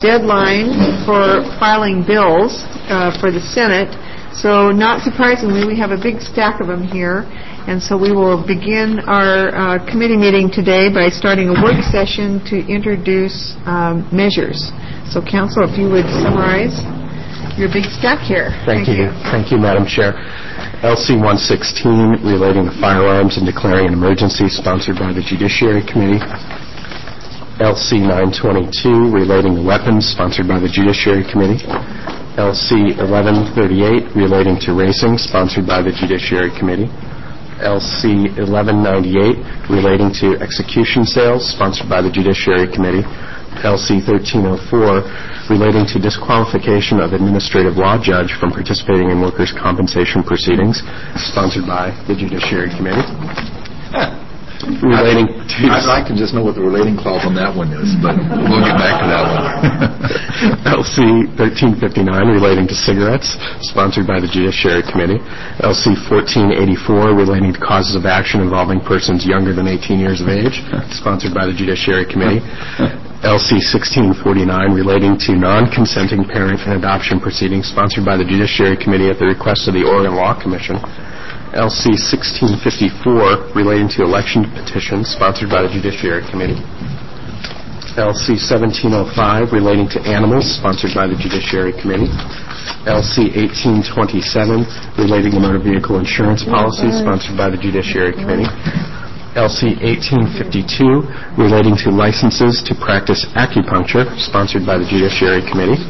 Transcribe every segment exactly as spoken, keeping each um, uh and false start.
deadline for filing bills uh, for the Senate. So not surprisingly, we have a big stack of them here. And so we will begin our uh, committee meeting today by starting a work session to introduce um, measures. So Council, if you would summarize your big stack here. Thank, Thank you. you. Thank you, Madam Chair. L C one sixteen relating to firearms and declaring an emergency, sponsored by the Judiciary Committee. L C nine twenty-two relating to weapons, sponsored by the Judiciary Committee. L C eleven thirty-eight relating to racing, sponsored by the Judiciary Committee. L C eleven ninety-eight relating to execution sales, sponsored by the Judiciary Committee. L C thirteen oh four relating to disqualification of administrative law judge from participating in workers' compensation proceedings, sponsored by the Judiciary Committee. Relating to I'd like to just know what the relating clause on that one is, but we'll get back to that one. L C thirteen fifty-nine relating to cigarettes, sponsored by the Judiciary Committee. L C fourteen eighty-four relating to causes of action involving persons younger than eighteen years of age, sponsored by the Judiciary Committee. L C sixteen forty-nine relating to non-consenting parent and adoption proceedings, sponsored by the Judiciary Committee at the request of the Oregon Law Commission. L C sixteen fifty-four relating to election petitions, sponsored by the Judiciary Committee. L C seventeen oh five relating to animals, sponsored by the Judiciary Committee. L C eighteen twenty-seven relating to motor vehicle insurance policies, sponsored by the Judiciary Committee. L C eighteen fifty-two relating to licenses to practice acupuncture, sponsored by the Judiciary Committee.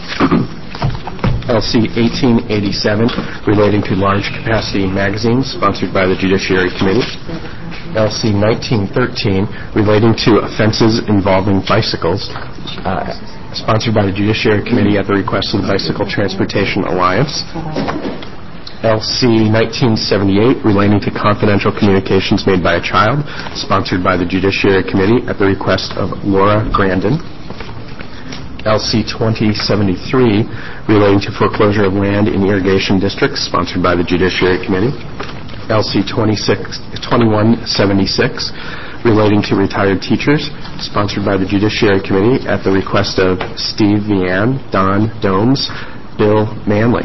L C eighteen eighty-seven relating to large capacity magazines, sponsored by the Judiciary Committee. L C nineteen thirteen relating to offenses involving bicycles, uh, sponsored by the Judiciary Committee at the request of the Bicycle Transportation Alliance. L C nineteen seventy-eight relating to confidential communications made by a child, sponsored by the Judiciary Committee at the request of Laura Grandin. L C twenty seventy-three relating to foreclosure of land in irrigation districts, sponsored by the Judiciary Committee. L C twenty-one seventy-six relating to retired teachers, sponsored by the Judiciary Committee at the request of Steve Vian, Don Domes, Bill Manley.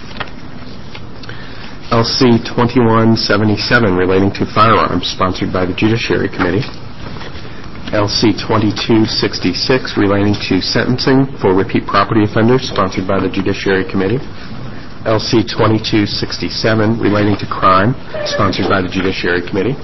L C twenty-one seventy-seven relating to firearms, sponsored by the Judiciary Committee. L C twenty-two sixty-six relating to sentencing for repeat property offenders, sponsored by the Judiciary Committee. L C twenty-two sixty-seven relating to crime, sponsored by the Judiciary Committee.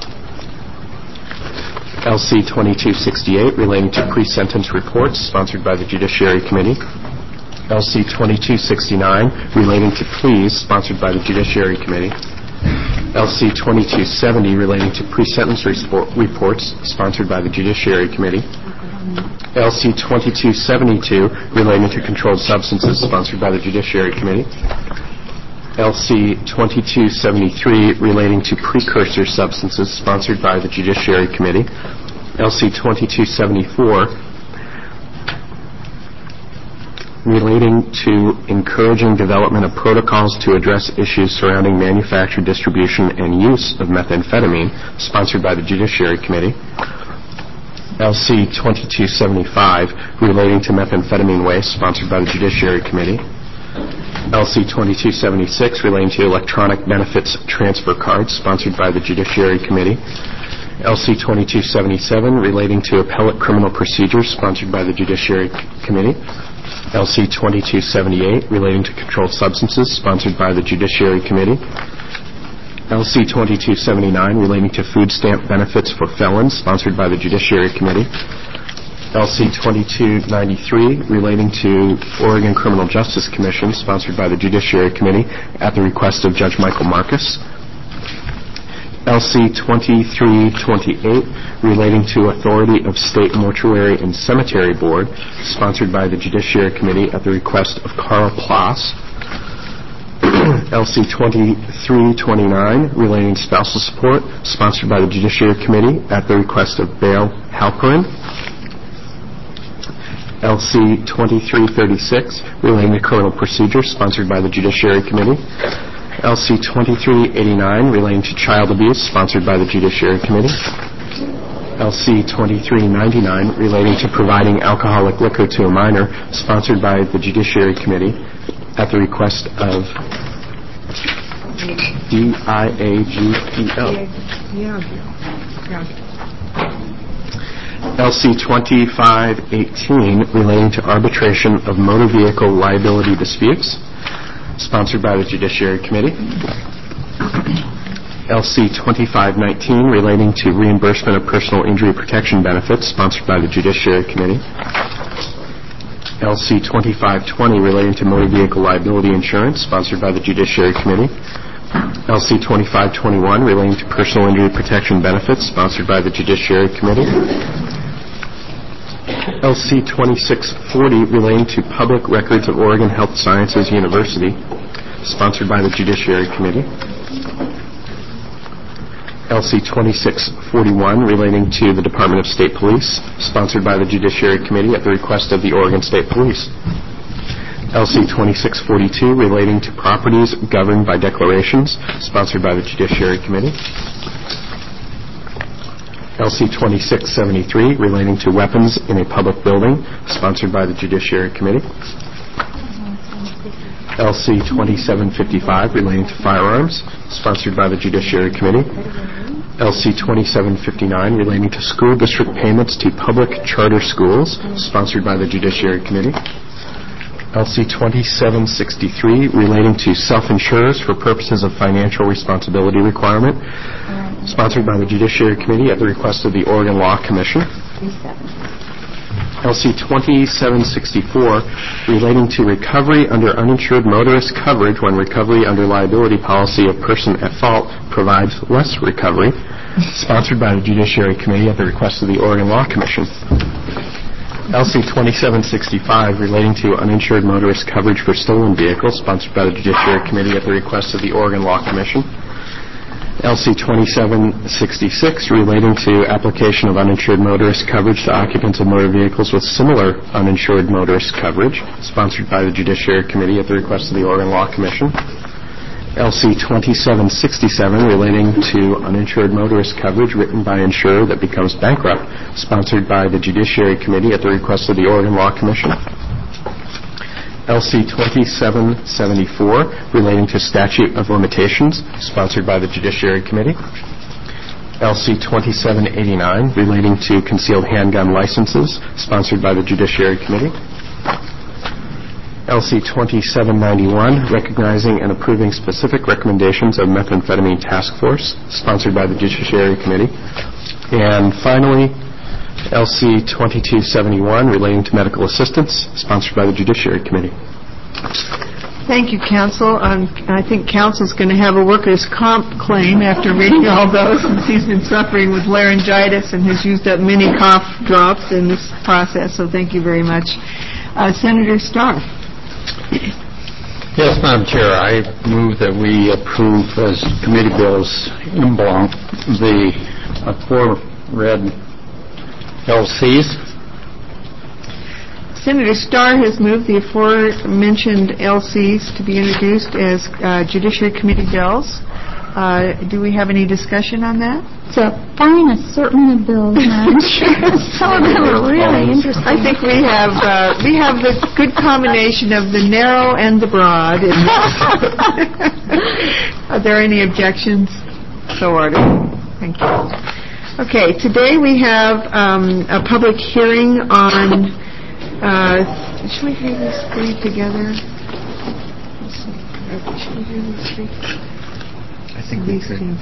L C twenty-two sixty-eight relating to pre-sentence reports, sponsored by the Judiciary Committee. L C twenty-two sixty-nine relating to pleas, sponsored by the Judiciary Committee. L C twenty-two seventy relating to pre-sentence reports, sponsored by the Judiciary Committee. L C twenty-two seventy-two relating to controlled substances, sponsored by the Judiciary Committee. L C twenty-two seventy-three relating to precursor substances, sponsored by the Judiciary Committee. L C twenty-two seventy-four relating to encouraging development of protocols to address issues surrounding manufacture, distribution, and use of methamphetamine, sponsored by the Judiciary Committee. L C twenty-two seventy-five relating to methamphetamine waste, sponsored by the Judiciary Committee. L C twenty-two seventy-six relating to electronic benefits transfer cards, sponsored by the Judiciary Committee. L C twenty-two seventy-seven relating to appellate criminal procedures, sponsored by the Judiciary Committee. L C twenty-two seventy-eight relating to controlled substances, sponsored by the Judiciary Committee. L C twenty-two seventy-nine relating to food stamp benefits for felons, sponsored by the Judiciary Committee. L C twenty-two ninety-three relating to Oregon Criminal Justice Commission, sponsored by the Judiciary Committee at the request of Judge Michael Marcus. L C twenty-three twenty-eight relating to authority of State Mortuary and Cemetery Board, sponsored by the Judiciary Committee at the request of Carl Ploss. L C twenty-three twenty-nine relating to spousal support, sponsored by the Judiciary Committee at the request of Bale Halperin. L C twenty-three thirty-six relating to criminal procedure, sponsored by the Judiciary Committee. L C twenty-three eighty-nine relating to child abuse, sponsored by the Judiciary Committee. L C twenty-three ninety-nine, relating to providing alcoholic liquor to a minor, sponsored by the Judiciary Committee at the request of D I A G P L. L C twenty-five eighteen, relating to arbitration of motor vehicle liability disputes, sponsored by the Judiciary Committee. L C twenty-five nineteen, relating to reimbursement of personal injury protection benefits, sponsored by the Judiciary Committee. L C twenty-five twenty, relating to motor vehicle liability insurance, sponsored by the Judiciary Committee. L C twenty-five twenty-one, relating to personal injury protection benefits, sponsored by the Judiciary Committee. L C twenty-six forty, relating to public records of Oregon Health Sciences University, sponsored by the Judiciary Committee. L C twenty-six forty-one, relating to the Department of State Police, sponsored by the Judiciary Committee at the request of the Oregon State Police. L C twenty-six forty-two, relating to properties governed by declarations, sponsored by the Judiciary Committee. L C twenty-six seventy-three, relating to weapons in a public building, sponsored by the Judiciary Committee. L C twenty-seven fifty-five, relating to firearms, sponsored by the Judiciary Committee. L C twenty-seven fifty-nine, relating to school district payments to public charter schools, sponsored by the Judiciary Committee. L C twenty-seven sixty-three, relating to self-insurers for purposes of financial responsibility requirement, sponsored by the Judiciary Committee at the request of the Oregon Law Commission. L C twenty-seven sixty-four, relating to recovery under uninsured motorist coverage when recovery under liability policy of person at fault provides less recovery, sponsored by the Judiciary Committee at the request of the Oregon Law Commission. L C twenty-seven sixty-five, relating to uninsured motorist coverage for stolen vehicles, sponsored by the Judiciary Committee at the request of the Oregon Law Commission. L C twenty-seven sixty-six, relating to application of uninsured motorist coverage to occupants of motor vehicles with similar uninsured motorist coverage, sponsored by the Judiciary Committee at the request of the Oregon Law Commission. L C twenty-seven sixty-seven, relating to uninsured motorist coverage written by insurer that becomes bankrupt, sponsored by the Judiciary Committee at the request of the Oregon Law Commission. L C twenty-seven seventy-four, relating to statute of limitations, sponsored by the Judiciary Committee. L C twenty-seven eighty-nine, relating to concealed handgun licenses, sponsored by the Judiciary Committee. L C twenty-seven ninety-one, recognizing and approving specific recommendations of Methamphetamine Task Force, sponsored by the Judiciary Committee. And finally, L C twenty-two seventy-one, relating to medical assistance, sponsored by the Judiciary Committee. Thank you, Counsel. Um, I think Counsel's going to have a workers' comp claim after reading all those, since he's been suffering with laryngitis and has used up many cough drops in this process, so thank you very much. Uh, Senator Starr. Yes, Madam Chair, I move that we approve as committee bills en bloc the uh, four red L Cs. Senator Starr has moved the aforementioned L Cs to be introduced as uh, Judiciary Committee bills. Uh, do we have any discussion on that? It's a fine assortment of bills, Madam Chair. Some of them are really interesting. I think we have uh, we have the good combination of the narrow and the broad. In Are there any objections? So ordered. Thank you. Okay, today we have um, a public hearing on. Uh, should we hear these three together? Should we hear these three? I think these two.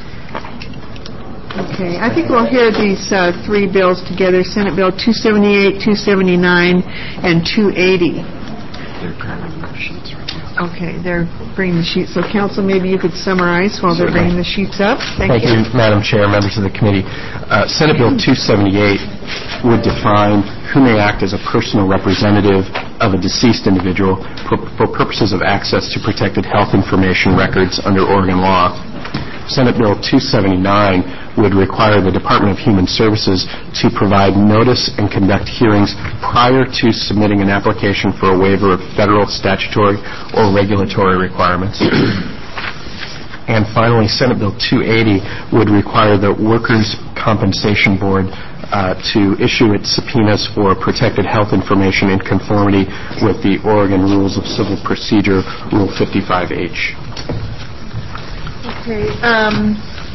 Okay, I think we'll hear these uh, three bills together: Senate Bill two seventy-eight, two seventy-nine, and two eighty. They're grabbing their sheets right now. Okay, they're bringing the sheets. So, Counsel, maybe you could summarize while they're bringing the sheets up. Thank, Thank you. you, Madam Chair, members of the committee. Uh, Senate Bill two seventy-eight would define who may act as a personal representative of a deceased individual for, for purposes of access to protected health information records under Oregon law. Senate Bill two seventy-nine would require the Department of Human Services to provide notice and conduct hearings prior to submitting an application for a waiver of federal statutory or regulatory requirements. And finally, Senate Bill two eighty would require the Workers' Compensation Board uh, to issue its subpoenas for protected health information in conformity with the Oregon Rules of Civil Procedure, Rule fifty-five H. Okay. Um,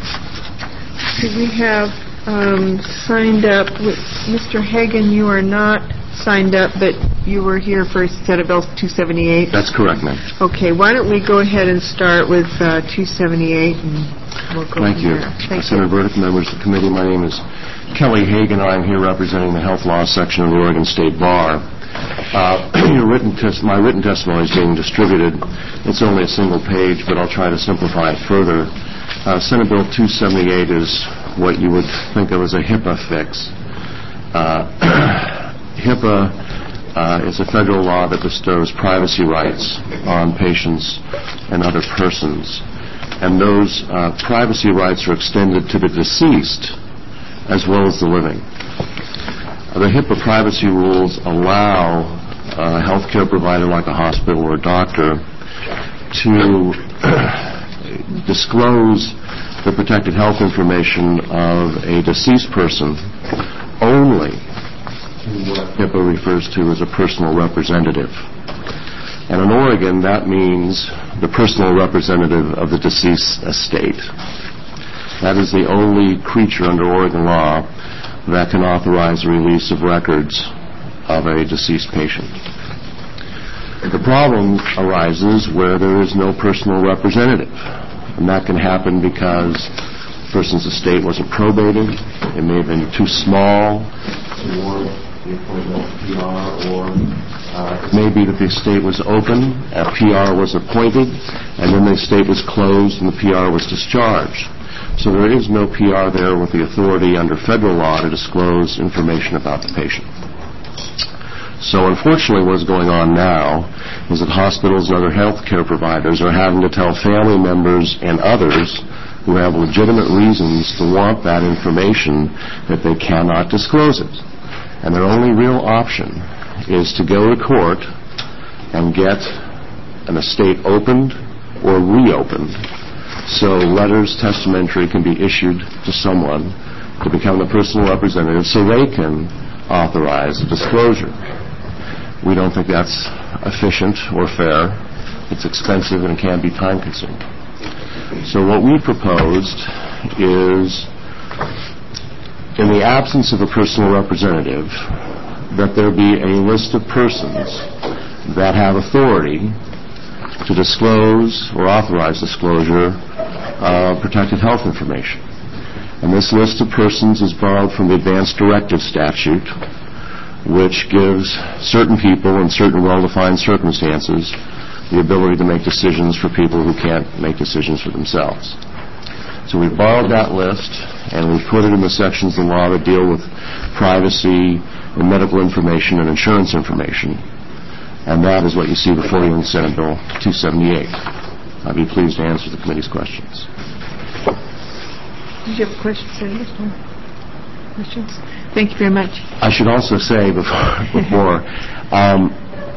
so we have um, signed up with Mister Hagan. You are not signed up, but you were here for Senate Bill two seventy-eight. That's correct, ma'am. Okay. Why don't we go ahead and start with uh, two seventy-eight, and we'll go Thank from you. there. Thank Senator Burdick, members of the committee, my name is Kelly Hagan. I'm here representing the Health Law Section of the Oregon State Bar. Uh, your written tes- my written testimony is being distributed. It's only a single page, but I'll try to simplify it further. Uh, Senate Bill two seventy-eight is what you would think of as a HIPAA fix. Uh, HIPAA uh, is a federal law that bestows privacy rights on patients and other persons. And those uh, privacy rights are extended to the deceased as well as the living. The HIPAA privacy rules allow a healthcare provider like a hospital or a doctor to disclose the protected health information of a deceased person only what HIPAA refers to as a personal representative. And in Oregon, that means the personal representative of the deceased estate. That is the only creature under Oregon law that can authorize the release of records of a deceased patient. The problem arises where there is no personal representative, and that can happen because the person's estate wasn't probated, it may have been too small for the appointment of P R, or uh, it may be that the estate was open, a P R was appointed, and then the estate was closed and the P R was discharged. So there is no P R there with the authority under federal law to disclose information about the patient. So unfortunately what is going on now is that hospitals and other health care providers are having to tell family members and others who have legitimate reasons to want that information that they cannot disclose it. And their only real option is to go to court and get an estate opened or reopened, so letters testamentary can be issued to someone to become the personal representative so they can authorize a disclosure. We don't think that's efficient or fair. It's expensive and it can be time-consuming. So what we proposed is, in the absence of a personal representative, that there be a list of persons that have authority to disclose or authorize disclosure of protected health information. And this list of persons is borrowed from the Advanced Directive Statute, which gives certain people in certain well-defined circumstances the ability to make decisions for people who can't make decisions for themselves. So we borrowed that list and we put it in the sections of the law that deal with privacy and medical information and insurance information. And that is what you see before you in Senate Bill two seventy-eight. I'd be pleased to answer the committee's questions. Did you have a question, Senator? Questions? Thank you very much. I should also say before, before um,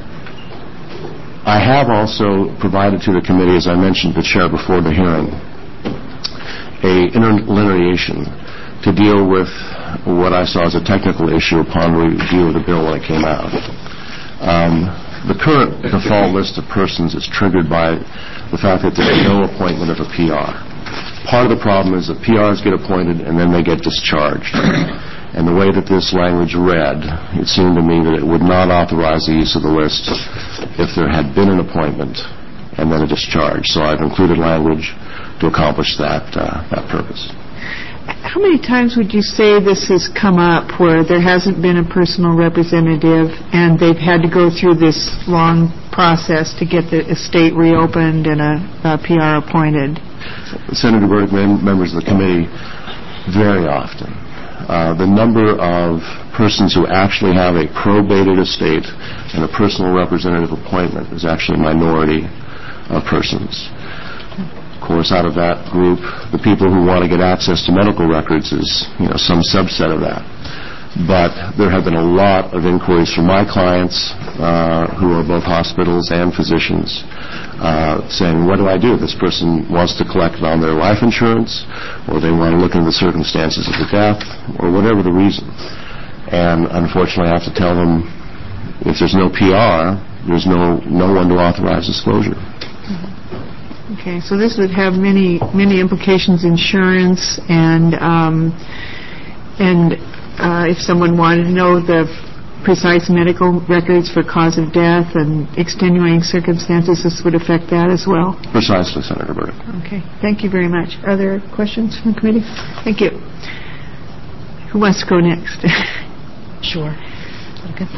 I have also provided to the committee, as I mentioned to the chair before the hearing, a interlineation to deal with what I saw as a technical issue upon review of the bill when it came out. Um, The current default list of persons is triggered by the fact that there's no appointment of a P R. Part of the problem is that P Rs get appointed and then they get discharged. And the way that this language read, it seemed to me that it would not authorize the use of the list if there had been an appointment and then a discharge. So I've included language to accomplish that uh, that purpose. How many times would you say this has come up where there hasn't been a personal representative and they've had to go through this long process to get the estate reopened and a, a P R appointed? Senator Burdick, members of the committee, very often. Uh, the number of persons who actually have a probated estate and a personal representative appointment is actually a minority of persons. Of course, out of that group, the people who want to get access to medical records is, you know, some subset of that. But there have been a lot of inquiries from my clients, uh, who are both hospitals and physicians, uh, saying, what do I do? This person wants to collect on their life insurance, or they want to look into the circumstances of the death, or whatever the reason. And unfortunately, I have to tell them, if there's no P R, there's no, no one to authorize disclosure. Okay, so this would have many, many implications, insurance, and, um, and, Uh, if someone wanted to know the precise medical records for cause of death and extenuating circumstances, this would affect that as well. Precisely, Senator Burdick. Okay. Thank you very much. Are there questions from the committee? Thank you. Who wants to go next? Sure. Okay.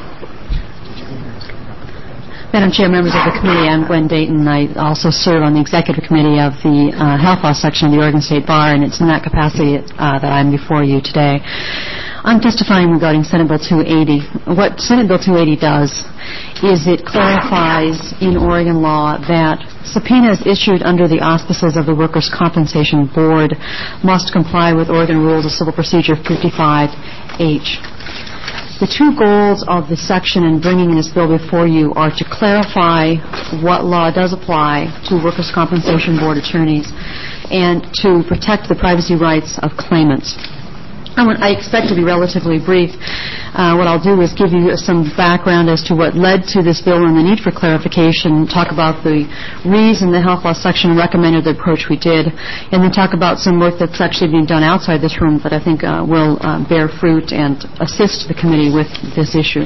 Madam Chair, members of the committee, I'm Gwen Dayton. I also serve on the executive committee of the uh, health law section of the Oregon State Bar, and it's in that capacity uh, that I'm before you today. I'm testifying regarding Senate Bill two eighty. What Senate Bill two eighty does is it clarifies in Oregon law that subpoenas issued under the auspices of the Workers' Compensation Board must comply with Oregon Rules of Civil Procedure fifty-five H. The two goals of the section in bringing this bill before you are to clarify what law does apply to Workers' Compensation Board attorneys and to protect the privacy rights of claimants. I, want, I expect to be relatively brief. Uh, what I'll do is give you some background as to what led to this bill and the need for clarification, talk about the reason the health law section recommended the approach we did, and then talk about some work that's actually being done outside this room that I think uh, will uh, bear fruit and assist the committee with this issue.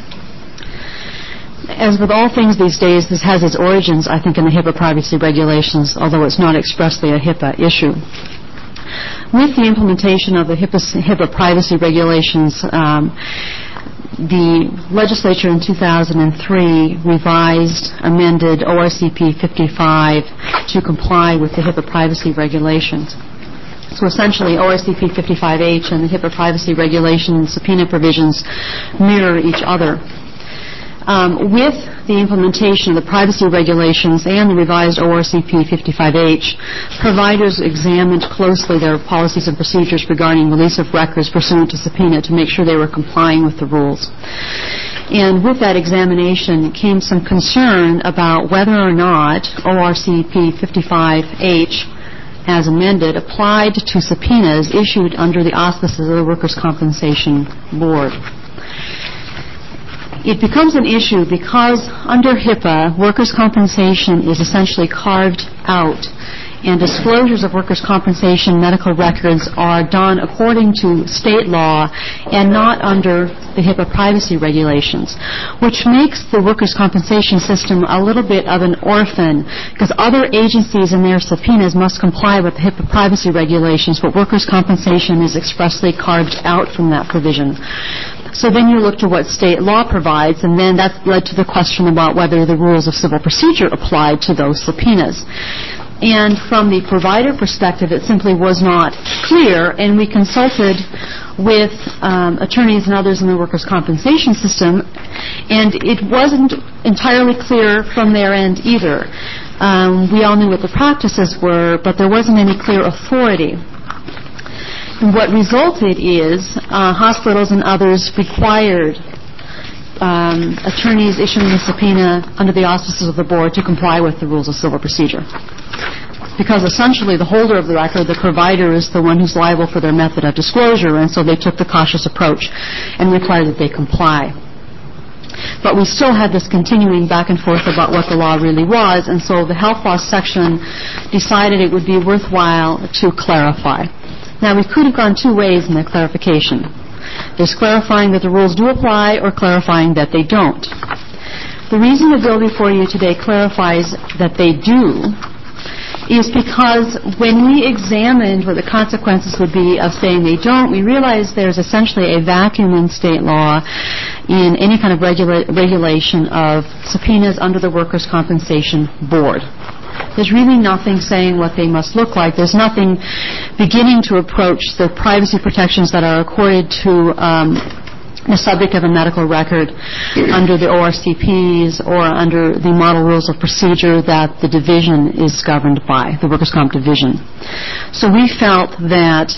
As with all things these days, this has its origins, I think, in the HIPAA privacy regulations, although it's not expressly a HIPAA issue. With the implementation of the HIPAA, HIPAA privacy regulations, um, the legislature in two thousand three revised, amended O R C P fifty-five to comply with the HIPAA privacy regulations. So essentially, O R C P fifty-five H and the HIPAA privacy regulation and subpoena provisions mirror each other. Um, with the implementation of the privacy regulations and the revised O R C P fifty-five H, providers examined closely their policies and procedures regarding release of records pursuant to subpoena to make sure they were complying with the rules. And with that examination came some concern about whether or not O R C P fifty-five H, as amended, applied to subpoenas issued under the auspices of the Workers' Compensation Board. It becomes an issue because under HIPAA, workers' compensation is essentially carved out, and disclosures of workers' compensation medical records are done according to state law and not under the HIPAA privacy regulations, which makes the workers' compensation system a little bit of an orphan because other agencies in their subpoenas must comply with the HIPAA privacy regulations, but workers' compensation is expressly carved out from that provision. So then you look to what state law provides, and then that led to the question about whether the rules of civil procedure applied to those subpoenas. And from the provider perspective, it simply was not clear, and we consulted with um, attorneys and others in the workers' compensation system, and it wasn't entirely clear from their end either. Um, we all knew what the practices were, but there wasn't any clear authority. What resulted is uh, hospitals and others required um, attorneys issuing a subpoena under the auspices of the board to comply with the rules of civil procedure. Because essentially the holder of the record, the provider, is the one who's liable for their method of disclosure, and so they took the cautious approach and required that they comply. But we still had this continuing back and forth about what the law really was, and so the health law section decided it would be worthwhile to clarify. Now, we could have gone two ways in the clarification. There's clarifying that the rules do apply or clarifying that they don't. The reason the bill before you today clarifies that they do is because when we examined what the consequences would be of saying they don't, we realized there's essentially a vacuum in state law in any kind of regula- regulation of subpoenas under the Workers' Compensation Board. There's really nothing saying what they must look like. There's nothing beginning to approach the privacy protections that are accorded to um, the subject of a medical record under the O R C Ps or under the model rules of procedure that the division is governed by, the Workers' Comp Division. So we felt that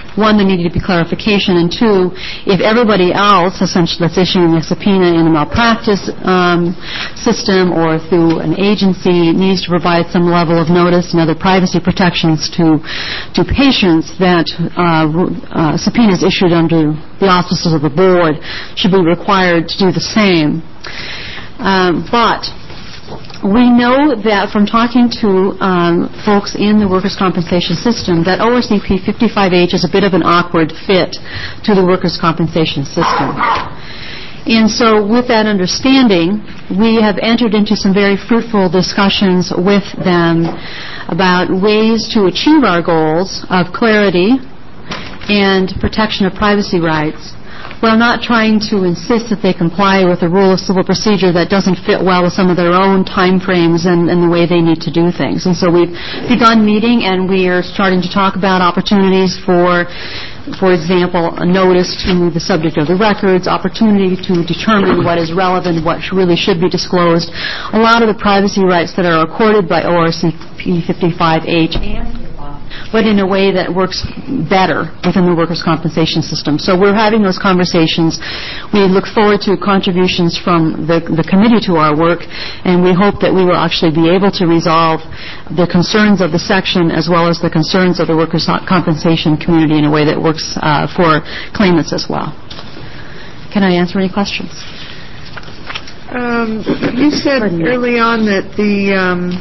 one, there needed to be clarification, and two, if everybody else, essentially, that's issuing a subpoena in a malpractice um, system or through an agency needs to provide some level of notice and other privacy protections to to patients, that uh, uh, subpoenas issued under the auspices of the board should be required to do the same. Um, but we know that from talking to um, folks in the workers' compensation system that O R C P fifty-five H is a bit of an awkward fit to the workers' compensation system. And so with that understanding, we have entered into some very fruitful discussions with them about ways to achieve our goals of clarity and protection of privacy rights, while not trying to insist that they comply with a rule of civil procedure that doesn't fit well with some of their own time frames and, and the way they need to do things. And so we've begun meeting, and we are starting to talk about opportunities for, for example, a notice to the subject of the records, opportunity to determine what is relevant, what really should be disclosed, a lot of the privacy rights that are accorded by O R C P fifty-five H, but in a way that works better within the workers' compensation system. So we're having those conversations. We look forward to contributions from the, the committee to our work, and we hope that we will actually be able to resolve the concerns of the section as well as the concerns of the workers' compensation community in a way that works uh, for claimants as well. Can I answer any questions? Um, you said early on that the um,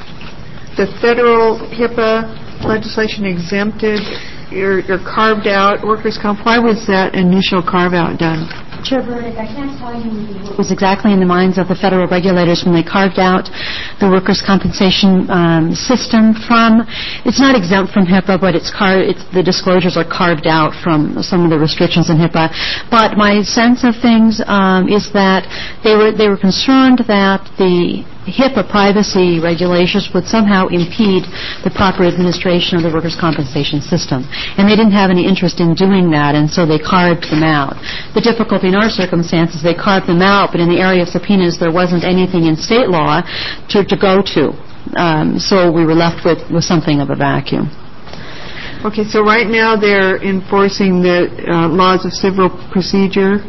the federal HIPAA legislation exempted or, or carved out workers' comp. Why was that initial carve-out done? Chair Burdick, I can't tell you what was exactly in the minds of the federal regulators when they carved out the workers' compensation um, system from. It's not exempt from HIPAA, but it's, car- it's the disclosures are carved out from some of the restrictions in HIPAA. But my sense of things um, is that they were they were concerned that the HIPAA privacy regulations would somehow impede the proper administration of the workers' compensation system. And they didn't have any interest in doing that, and so they carved them out. The difficulty in our circumstances, they carved them out, but in the area of subpoenas, there wasn't anything in state law to, to go to. Um, so we were left with, with something of a vacuum. Okay, so right now they're enforcing the uh, laws of civil procedure.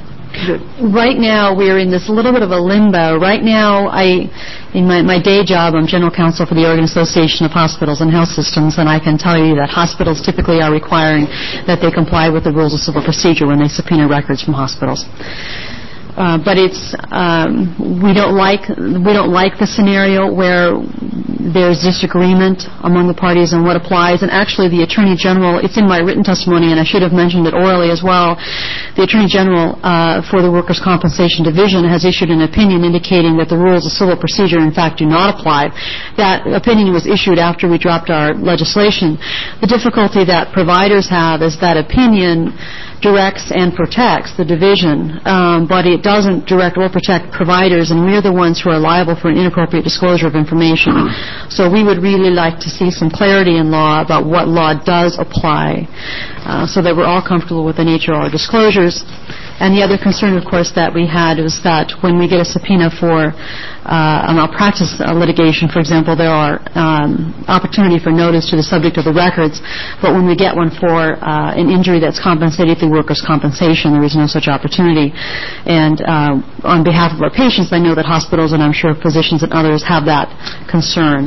Right now, we're in this little bit of a limbo. Right now, I, in my, my day job, I'm general counsel for the Oregon Association of Hospitals and Health Systems, and I can tell you that hospitals typically are requiring that they comply with the rules of civil procedure when they subpoena records from hospitals. Uh, but it's um, we don't like we don't like the scenario where there's disagreement among the parties on what applies. And actually, the Attorney General, it's in my written testimony, and I should have mentioned it orally as well. The Attorney General uh, for the Workers' Compensation Division has issued an opinion indicating that the rules of civil procedure, in fact, do not apply. That opinion was issued after we dropped our legislation. The difficulty that providers have is that opinion directs and protects the division, um, but it doesn't direct or protect providers, and we're the ones who are liable for an inappropriate disclosure of information. So we would really like to see some clarity in law about what law does apply, uh, so that we're all comfortable with the nature of our disclosures. And the other concern, of course, that we had was that when we get a subpoena for uh, a malpractice uh, litigation, for example, there are um, opportunity for notice to the subject of the records, but when we get one for uh, an injury that's compensated through workers' compensation, there is no such opportunity. And uh, on behalf of our patients, I know that hospitals and I'm sure physicians and others have that concern.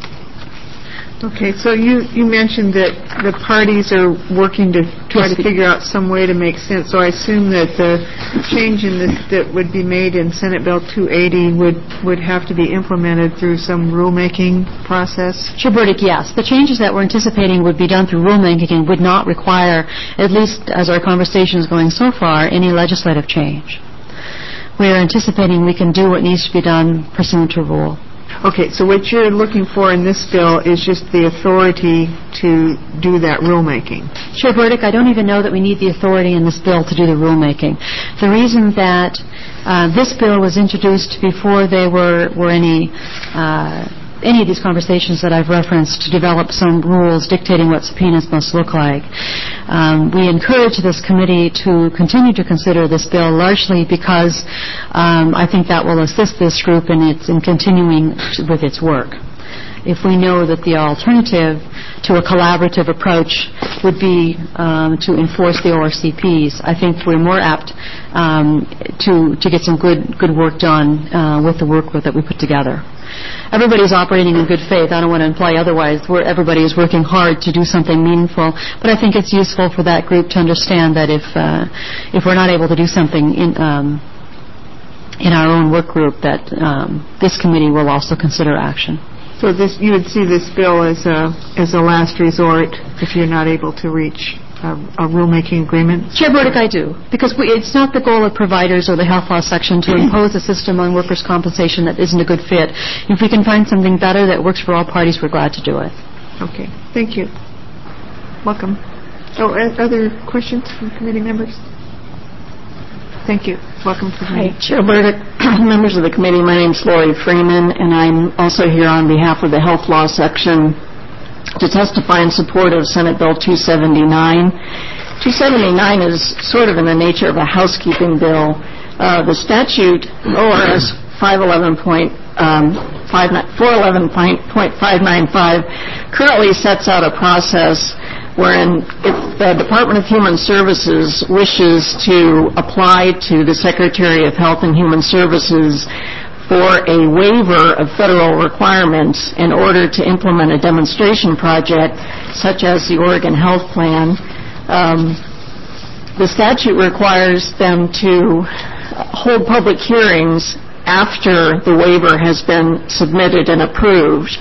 Okay, so you, you mentioned that the parties are working to try to figure out some way to make sense. So I assume that the change in this that would be made in Senate Bill two eighty would, would have to be implemented through some rulemaking process? Chair Burdick, yes. The changes that we're anticipating would be done through rulemaking and would not require, at least as our conversation is going so far, any legislative change. We are anticipating we can do what needs to be done pursuant to rule. Okay, so what you're looking for in this bill is just the authority to do that rulemaking. Chair Burdick, I don't even know that we need the authority in this bill to do the rulemaking. The reason that uh, this bill was introduced before there were, were any uh, any of these conversations that I've referenced to develop some rules dictating what subpoenas must look like. Um, we encourage this committee to continue to consider this bill largely because um, I think that will assist this group in its in continuing to, with its work. if we know that the alternative to a collaborative approach would be um, to enforce the O R C Ps, I think we're more apt um, to to get some good good work done uh, with the work that we put together. Everybody's operating in good faith. I don't want to imply otherwise. We're, everybody is working hard to do something meaningful, but I think it's useful for that group to understand that if uh, if we're not able to do something in um, in our own work group, that um, this committee will also consider action. So this, you would see this bill as a as a last resort if you're not able to reach a, a rulemaking agreement? Chair Burdick, I do, because we, it's not the goal of providers or the health law section to impose a system on workers' compensation that isn't a good fit. If we can find something better that works for all parties, we're glad to do it. Okay, thank you. Welcome. Oh, other questions from committee members? Thank you. Welcome to the Hi, meeting. Chair Burdick, members of the committee, my name is Lori Freeman, and I'm also here on behalf of the Health Law Section to testify in support of Senate Bill two seventy-nine. two seventy-nine is sort of in the nature of a housekeeping bill. Uh, the statute, O R S five eleven point five ninety-five, currently sets out a process wherein if the Department of Human Services wishes to apply to the Secretary of Health and Human Services for a waiver of federal requirements in order to implement a demonstration project such as the Oregon Health Plan, um, the statute requires them to hold public hearings after the waiver has been submitted and approved.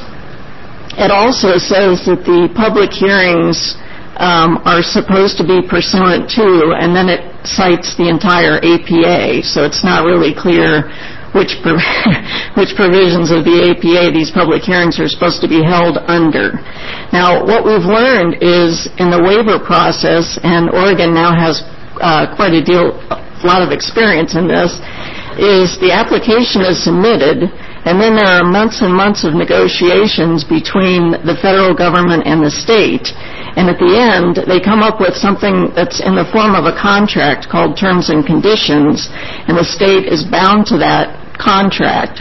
It also says that the public hearings um, are supposed to be pursuant to, and then it cites the entire A P A, so it's not really clear which pro- which provisions of the A P A these public hearings are supposed to be held under. Now, what we've learned is in the waiver process, and Oregon now has uh, quite a deal, a lot of experience in this, is the application is submitted, and then there are months and months of negotiations between the federal government and the state. And at the end, they come up with something that's in the form of a contract called terms and conditions, and the state is bound to that contract.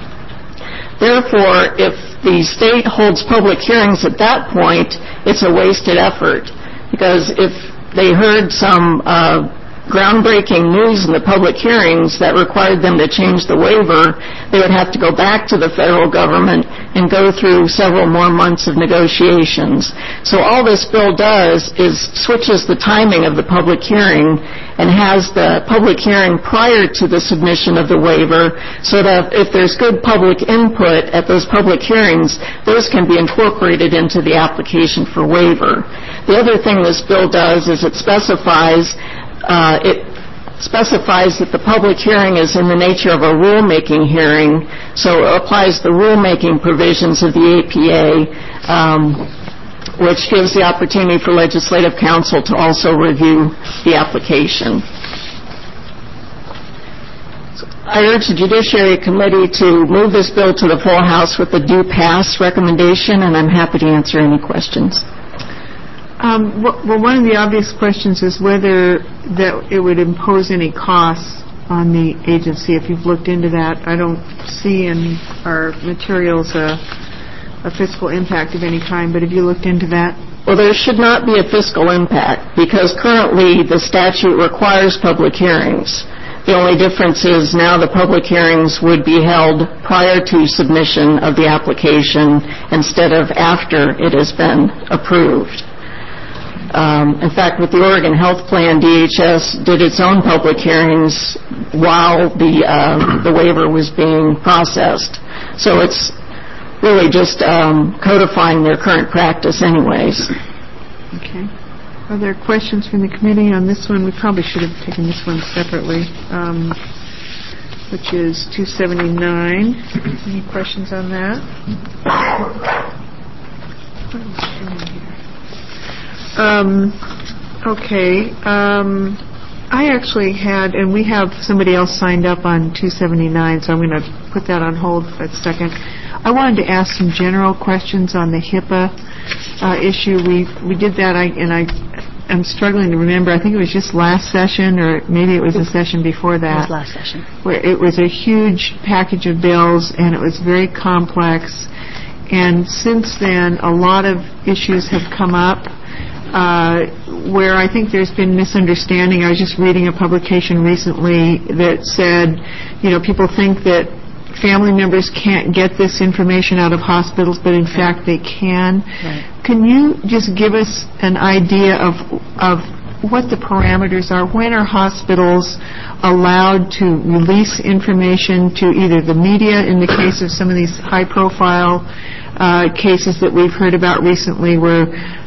Therefore, if the state holds public hearings at that point, it's a wasted effort, because if they heard some uh, groundbreaking news in the public hearings that required them to change the waiver, they would have to go back to the federal government and go through several more months of negotiations. So all this bill does is switches the timing of the public hearing and has the public hearing prior to the submission of the waiver, so that if there's good public input at those public hearings, those can be incorporated into the application for waiver. The other thing this bill does is it specifies Uh, it specifies that the public hearing is in the nature of a rulemaking hearing, so it applies the rulemaking provisions of the A P A, um, which gives the opportunity for Legislative Council to also review the application. So I urge the Judiciary Committee to move this bill to the full House with the due pass recommendation, and I'm happy to answer any questions. Um, well, one of the obvious questions is whether that it would impose any costs on the agency. If you've looked into that, I don't see in our materials a, a fiscal impact of any kind, but have you looked into that? Well, there should not be a fiscal impact, because currently the statute requires public hearings. The only difference is now the public hearings would be held prior to submission of the application instead of after it has been approved. Um, in fact, with the Oregon Health Plan, D H S did its own public hearings while the uh, the waiver was being processed. So it's really just um, codifying their current practice anyways. Okay. Are there questions from the committee on this one? We probably should have taken this one separately, um, which is two seventy-nine. Any questions on that? Um, okay. Um, I actually had, and we have somebody else signed up on two seventy-nine, so I'm going to put that on hold for a second. I wanted to ask some general questions on the HIPAA uh, issue. We we did that, I, and I, I'm struggling to remember. I think it was just last session, or maybe it was the session before that. It was last session. Where it was a huge package of bills, and it was very complex. And since then, a lot of issues have come up uh, where I think there's been misunderstanding. I was just reading a publication recently that said, you know, people think that family members can't get this information out of hospitals, but in fact they can. Right. Can you just give us an idea of of what the parameters are? When are hospitals allowed to release information to either the media in the case of some of these high-profile uh, cases that we've heard about recently where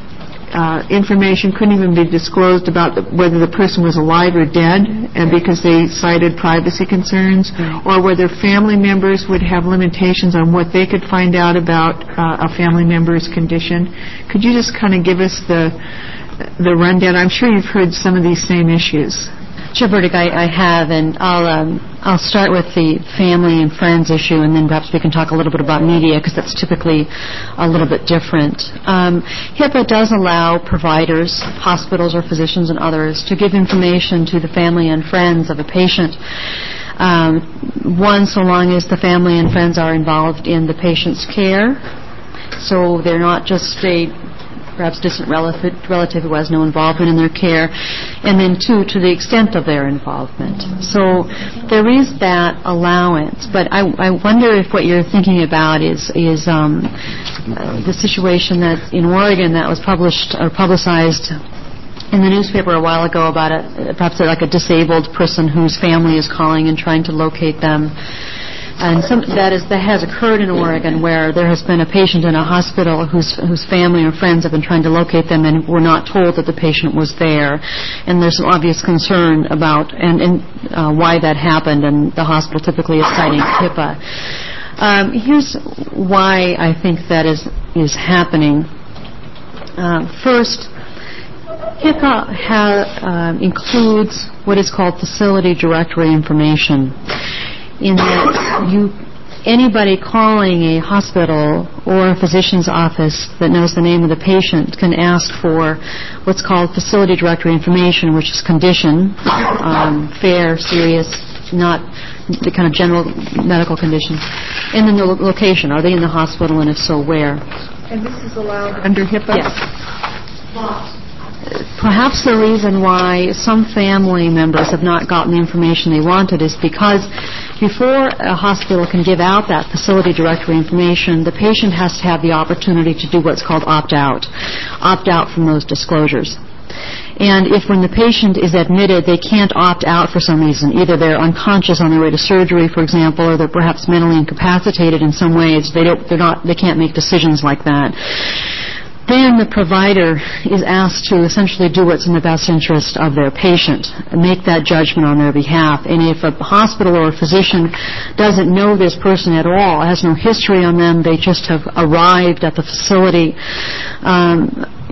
uh, information couldn't even be disclosed about the, whether the person was alive or dead, and because they cited privacy concerns, right. or whether family members would have limitations on what they could find out about uh, a family member's condition? Could you just kind of give us the the rundown? I'm sure you've heard some of these same issues. Sure, Burdick, I, I have, and I'll um, I'll start with the family and friends issue, and then perhaps we can talk a little bit about media, because that's typically a little bit different. Um, HIPAA does allow providers, hospitals or physicians and others, to give information to the family and friends of a patient. Um, one, so long as the family and friends are involved in the patient's care, so they're not just a perhaps distant relative, relative who has no involvement in their care, and then two, to the extent of their involvement. So there is that allowance, but I, I wonder if what you're thinking about is is um, uh, the situation that in Oregon that was published or publicized in the newspaper a while ago about a perhaps like a disabled person whose family is calling and trying to locate them. And some, that is that has occurred in Oregon, where there has been a patient in a hospital whose whose family or friends have been trying to locate them and were not told that the patient was there. And there's some obvious concern about and, and uh, why that happened, and the hospital typically is citing HIPAA. Um, here's why I think that is is happening. Uh, first, HIPAA ha, um, includes what is called facility directory information, in that you, anybody calling a hospital or a physician's office that knows the name of the patient can ask for what's called facility directory information, which is condition, um, fair, serious, not the kind of general medical condition, and then the lo- location. Are they in the hospital, and if so, where? And this is allowed under HIPAA? Yes. Perhaps the reason why some family members have not gotten the information they wanted is because before a hospital can give out that facility directory information, the patient has to have the opportunity to do what's called opt-out, opt-out from those disclosures. And if when the patient is admitted, they can't opt out for some reason, either they're unconscious on their way to surgery, for example, or they're perhaps mentally incapacitated in some ways, they don't, they're not, they can't make decisions like that, then the provider is asked to essentially do what's in the best interest of their patient, make that judgment on their behalf. And if a hospital or a physician doesn't know this person at all, has no history on them, they just have arrived at the facility, um,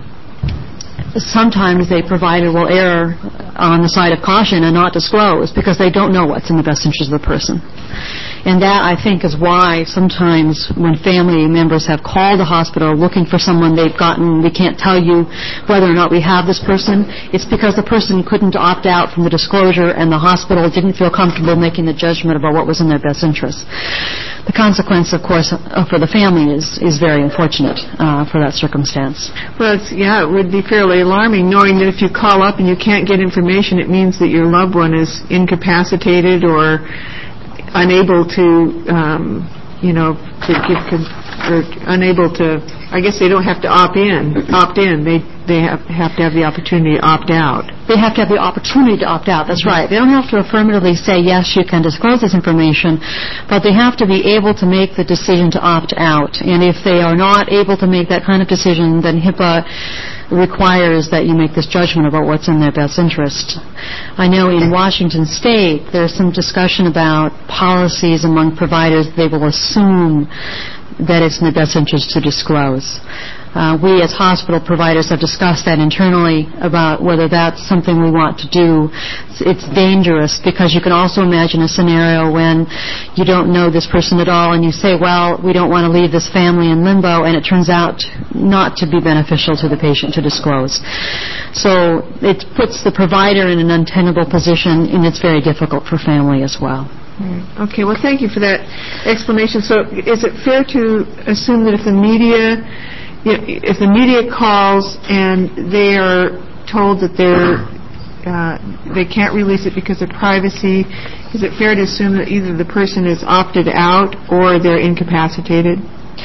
sometimes the provider will err on the side of caution and not disclose because they don't know what's in the best interest of the person. And that, I think, is why sometimes when family members have called the hospital looking for someone they've gotten, we can't tell you whether or not we have this person, it's because the person couldn't opt out from the disclosure and the hospital didn't feel comfortable making the judgment about what was in their best interest. The consequence, of course, uh, for the family is, is very unfortunate uh, for that circumstance. Well, it's, yeah, it would be fairly alarming knowing that if you call up and you can't get information, it means that your loved one is incapacitated or unable to, um, you know, to give, con- or unable to, I guess they don't have to opt in, opt in. They they have, have to have the opportunity to opt out. They have to have the opportunity to opt out. That's right. They don't have to affirmatively say, yes, you can disclose this information, but they have to be able to make the decision to opt out. And if they are not able to make that kind of decision, then HIPAA requires that you make this judgment about what's in their best interest. I know in Washington State there's some discussion about policies among providers. They will assume that it's in the best interest to disclose. Uh, we as hospital providers have discussed that internally about whether that's something we want to do. It's, it's dangerous because you can also imagine a scenario when you don't know this person at all and you say, well, we don't want to leave this family in limbo, and it turns out not to be beneficial to the patient to disclose. So it puts the provider in an untenable position, and it's very difficult for family as well. Okay, well, thank you for that explanation. So is it fair to assume that if the media, if the media calls and they are told that they're, uh, they can't release it because of privacy, is it fair to assume that either the person is opted out or they're incapacitated?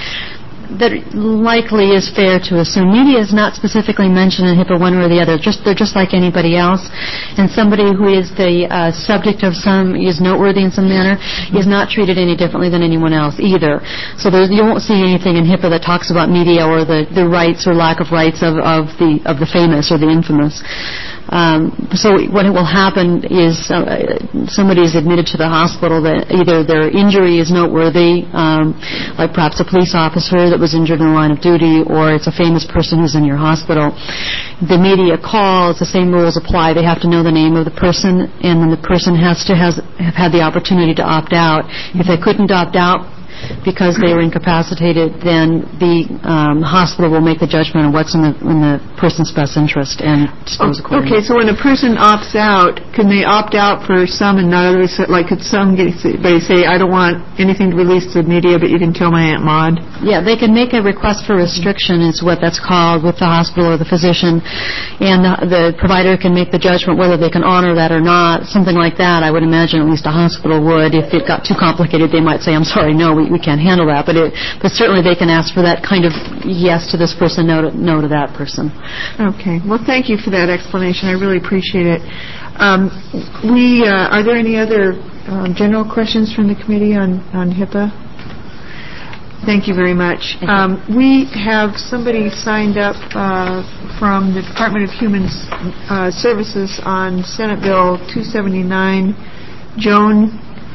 That likely is fair to assume. Media is not specifically mentioned in HIPAA one way or the other. Just they're just like anybody else. And somebody who is the uh, subject of some, is noteworthy in some manner, is not treated any differently than anyone else either. So there's, you won't see anything in HIPAA that talks about media or the, the rights or lack of rights of, of the of the famous or the infamous. Um, so what will happen is uh, somebody is admitted to the hospital that either their injury is noteworthy, um, like perhaps a police officer that was injured in the line of duty, or it's a famous person who's in your hospital. The media calls, the same rules apply. They have to know the name of the person, and then the person has to has, have had the opportunity to opt out. If they couldn't opt out because they were incapacitated, then the um, hospital will make the judgment on what's in the, in the person's best interest and dispose accordingly. Okay, so when a person opts out, can they opt out for some and not others? Like, could some get, they say, I don't want anything to release to the media, but you can tell my Aunt Maud? Yeah, they can make a request for restriction, is what that's called, with the hospital or the physician, and the, the provider can make the judgment whether they can honor that or not. Something like that, I would imagine at least a hospital would. If it got too complicated, they might say, I'm sorry, no, we we can't handle that, but it, but certainly they can ask for that kind of yes to this person, no to, no to that person. Okay. Well, thank you for that explanation. I really appreciate it. Um, we uh, are there any other um, general questions from the committee on, on HIPAA? Thank you very much. Um, we have somebody signed up uh, from the Department of Human uh, Services on Senate Bill two seventy-nine, Joan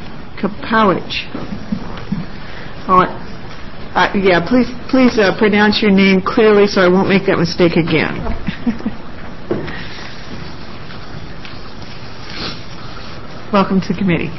Kopowich. Oh, uh, yeah, please please uh, pronounce your name clearly so I won't make that mistake again. Welcome to the committee.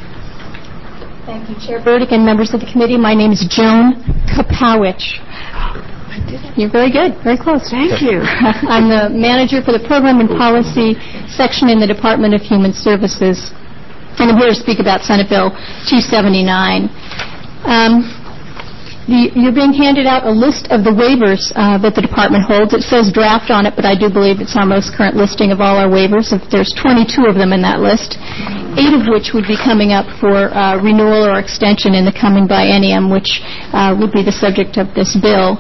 Thank you, Chair Burdick and members of the committee. My name is Joan Kopowich. You're very good, very close. Thank you. I'm the manager for the Program and Policy section in the Department of Human Services, and I'm here to speak about Senate Bill two seventy-nine. Um, The, you're being handed out a list of the waivers uh, that the department holds. It says draft on it, but I do believe it's our most current listing of all our waivers. If there's twenty-two of them in that list, eight of which would be coming up for uh, renewal or extension in the coming biennium, which uh, would be the subject of this bill.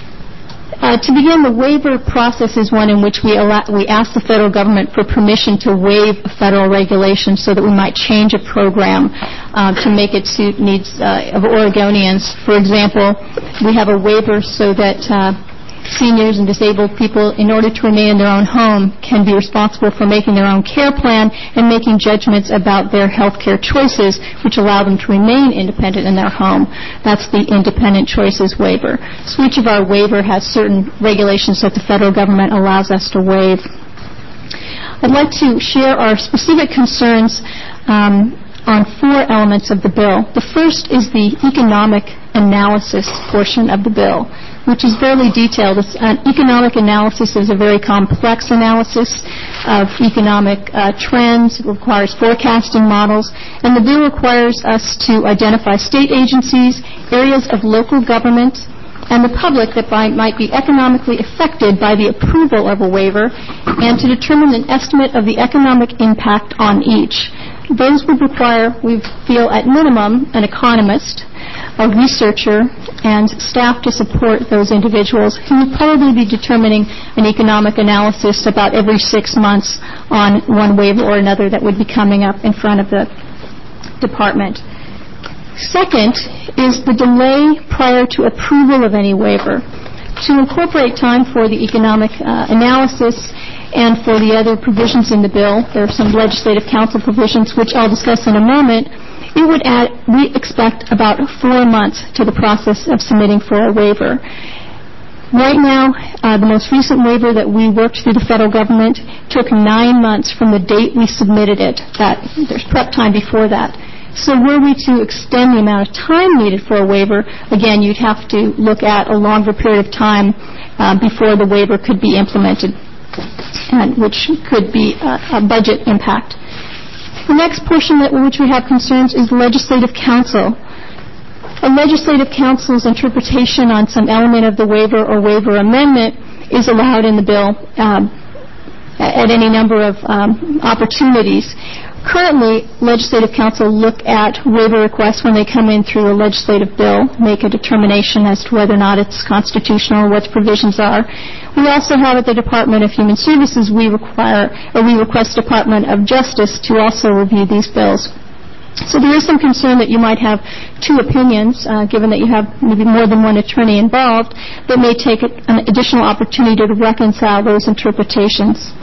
Uh, to begin, the waiver process is one in which we, allow, we ask the federal government for permission to waive a federal regulation so that we might change a program uh, to make it suit needs uh, of Oregonians. For example, we have a waiver so that uh, seniors and disabled people, in order to remain in their own home, can be responsible for making their own care plan and making judgments about their health care choices, which allow them to remain independent in their home. That's the Independent Choices Waiver. So each of our waiver has certain regulations that the federal government allows us to waive. I'd like to share our specific concerns um, on four elements of the bill. The first is the economic analysis portion of the bill, which is fairly detailed. It's, an economic analysis is a very complex analysis of economic uh, trends. It requires forecasting models, and the bill requires us to identify state agencies, areas of local government, and the public that by, might be economically affected by the approval of a waiver, and to determine an estimate of the economic impact on each. Those would require, we feel at minimum, an economist, a researcher, and staff to support those individuals who would probably be determining an economic analysis about every six months on one waiver or another that would be coming up in front of the department. Second is the delay prior to approval of any waiver. To incorporate time for the economic uh, analysis and for the other provisions in the bill, there are some legislative council provisions which I'll discuss in a moment. It would add, we expect, about four months to the process of submitting for a waiver. Right now, uh, the most recent waiver that we worked through the federal government took nine months from the date we submitted it. That there's prep time before that. So were we to extend the amount of time needed for a waiver, again, you'd have to look at a longer period of time uh, before the waiver could be implemented, and which could be a, a budget impact. The next portion that which we have concerns is legislative counsel. A legislative counsel's interpretation on some element of the waiver or waiver amendment is allowed in the bill um, at any number of um, opportunities. Currently, legislative counsel look at waiver requests when they come in through a legislative bill, make a determination as to whether or not it's constitutional or what the provisions are. We also have at the Department of Human Services, we require, or we request Department of Justice to also review these bills. So there is some concern that you might have two opinions, uh, given that you have maybe more than one attorney involved, that may take an additional opportunity to reconcile those interpretations.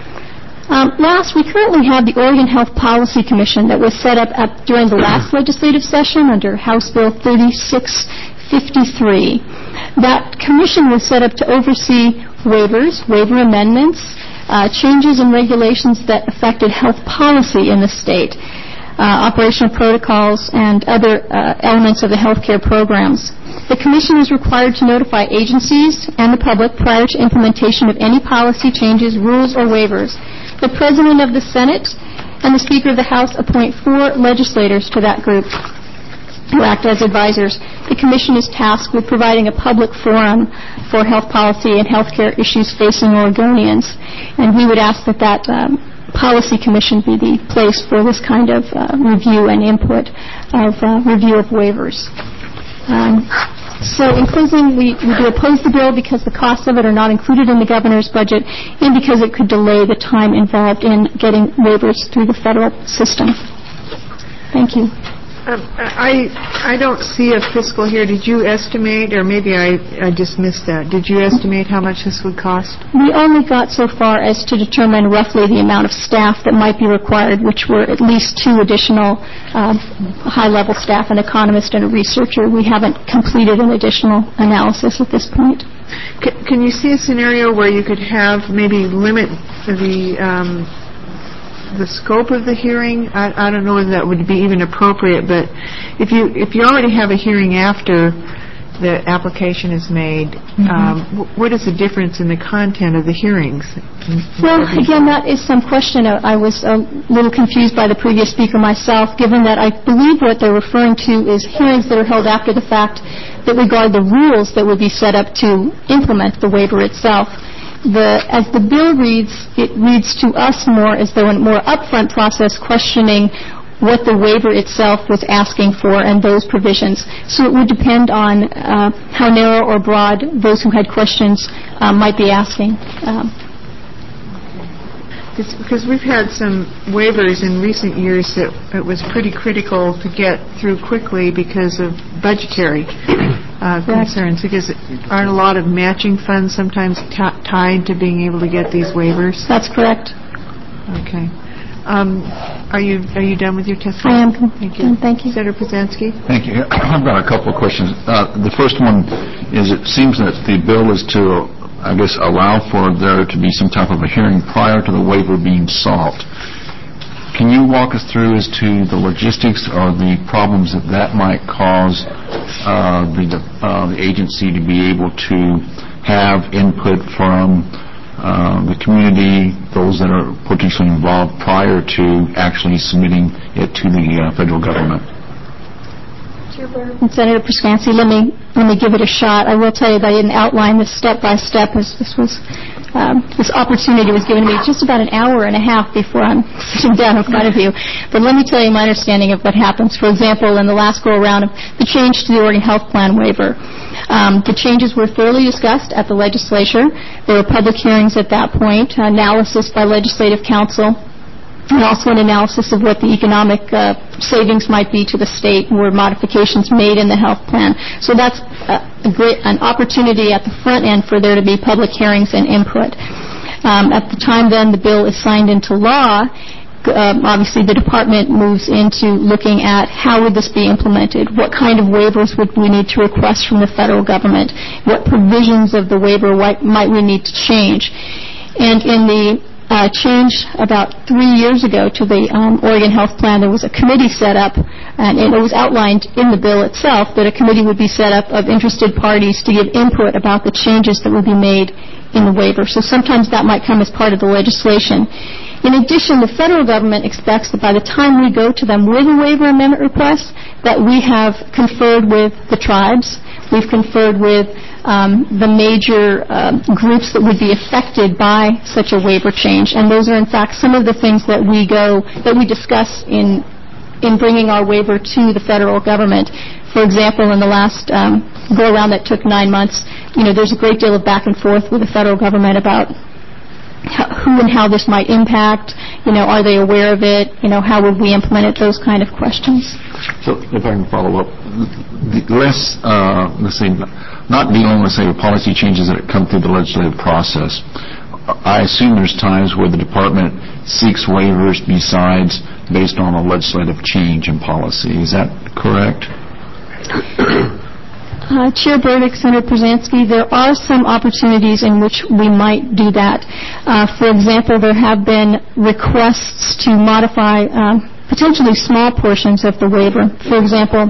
Um, last, we currently have the Oregon Health Policy Commission that was set up at, during the last legislative session under House Bill thirty-six fifty-three. That commission was set up to oversee waivers, waiver amendments, uh, changes in regulations that affected health policy in the state, uh, operational protocols, and other uh, elements of the healthcare programs. The Commission is required to notify agencies and the public prior to implementation of any policy changes, rules, or waivers. The President of the Senate and the Speaker of the House appoint four legislators to that group who act as advisors. The Commission is tasked with providing a public forum for health policy and healthcare issues facing Oregonians. And we would ask that that um, Policy Commission be the place for this kind of uh, review and input of uh, review of waivers. Um, so in closing, we, we do oppose the bill because the costs of it are not included in the governor's budget and because it could delay the time involved in getting waivers through the federal system. Thank you. Um, I I don't see a fiscal here. Did you estimate, or maybe I, I just missed that, did you estimate how much this would cost? We only got so far as to determine roughly the amount of staff that might be required, which were at least two additional uh, high-level staff, an economist and a researcher. We haven't completed an additional analysis at this point. C- can you see a scenario where you could have maybe limit the um, the scope of the hearing? I, I don't know whether that would be even appropriate, but if you if you already have a hearing after the application is made, mm-hmm. um, w- what is the difference in the content of the hearings? Well, again, that is some question. I was a little confused by the previous speaker myself, given that I believe what they're referring to is hearings that are held after the fact that regard the rules that would be set up to implement the waiver itself. The, as the bill reads, it reads to us more as though a more upfront process questioning what the waiver itself was asking for and those provisions. So it would depend on uh, how narrow or broad those who had questions uh, might be asking. Um, Because we've had some waivers in recent years that it was pretty critical to get through quickly because of budgetary uh, concerns, because aren't a lot of matching funds sometimes t- tied to being able to get these waivers? That's correct. Okay. Um, are you are you done with your testimony? I am. Thank you. Thank you. Senator Pruzansky? Thank you. I've got a couple of questions. Uh, the first one is, it seems that the bill is to, I guess, allow for there to be some type of a hearing prior to the waiver being sought. Can you walk us through as to the logistics or the problems that that might cause uh, the, uh, the agency to be able to have input from uh, the community, those that are potentially involved, prior to actually submitting it to the uh, federal government? And Senator Pruzansky, let me let me give it a shot. I will tell you that I didn't outline this step by step, as this was um, this opportunity was given to me just about an hour and a half before I'm sitting down in front of you. But let me tell you my understanding of what happens. For example, in the last go around of the change to the Oregon Health Plan waiver, um, the changes were thoroughly discussed at the legislature. There were public hearings at that point, analysis by legislative council, and also an analysis of what the economic uh, savings might be to the state were modifications made in the health plan. So that's a, a great an opportunity at the front end for there to be public hearings and input. Um, at the time then the bill is signed into law, um, obviously the department moves into looking at how would this be implemented, what kind of waivers would we need to request from the federal government, what provisions of the waiver might we need to change. And in the Uh, change about three years ago to the um, Oregon Health Plan, there was a committee set up, and it was outlined in the bill itself that a committee would be set up of interested parties to give input about the changes that would be made in the waiver. So sometimes that might come as part of the legislation. In addition, the federal government expects that by the time we go to them with a waiver amendment request, that we have conferred with the tribes, we've conferred with um, the major uh, groups that would be affected by such a waiver change. And those are, in fact, some of the things that we go, that we discuss in in bringing our waiver to the federal government. For example, in the last um, go-around that took nine months, you know, there's a great deal of back and forth with the federal government about how, who and how this might impact, you know, are they aware of it, you know, how would we implement it, those kind of questions. So if I can follow up, the less, uh, let's say, not dealing with, say, policy changes that come through the legislative process, I assume there's times where the department seeks waivers besides based on a legislative change in policy. Is that correct? Uh, Chair Burdick, Senator Przanski, there are some opportunities in which we might do that. Uh, for example, there have been requests to modify um, potentially small portions of the waiver. For example,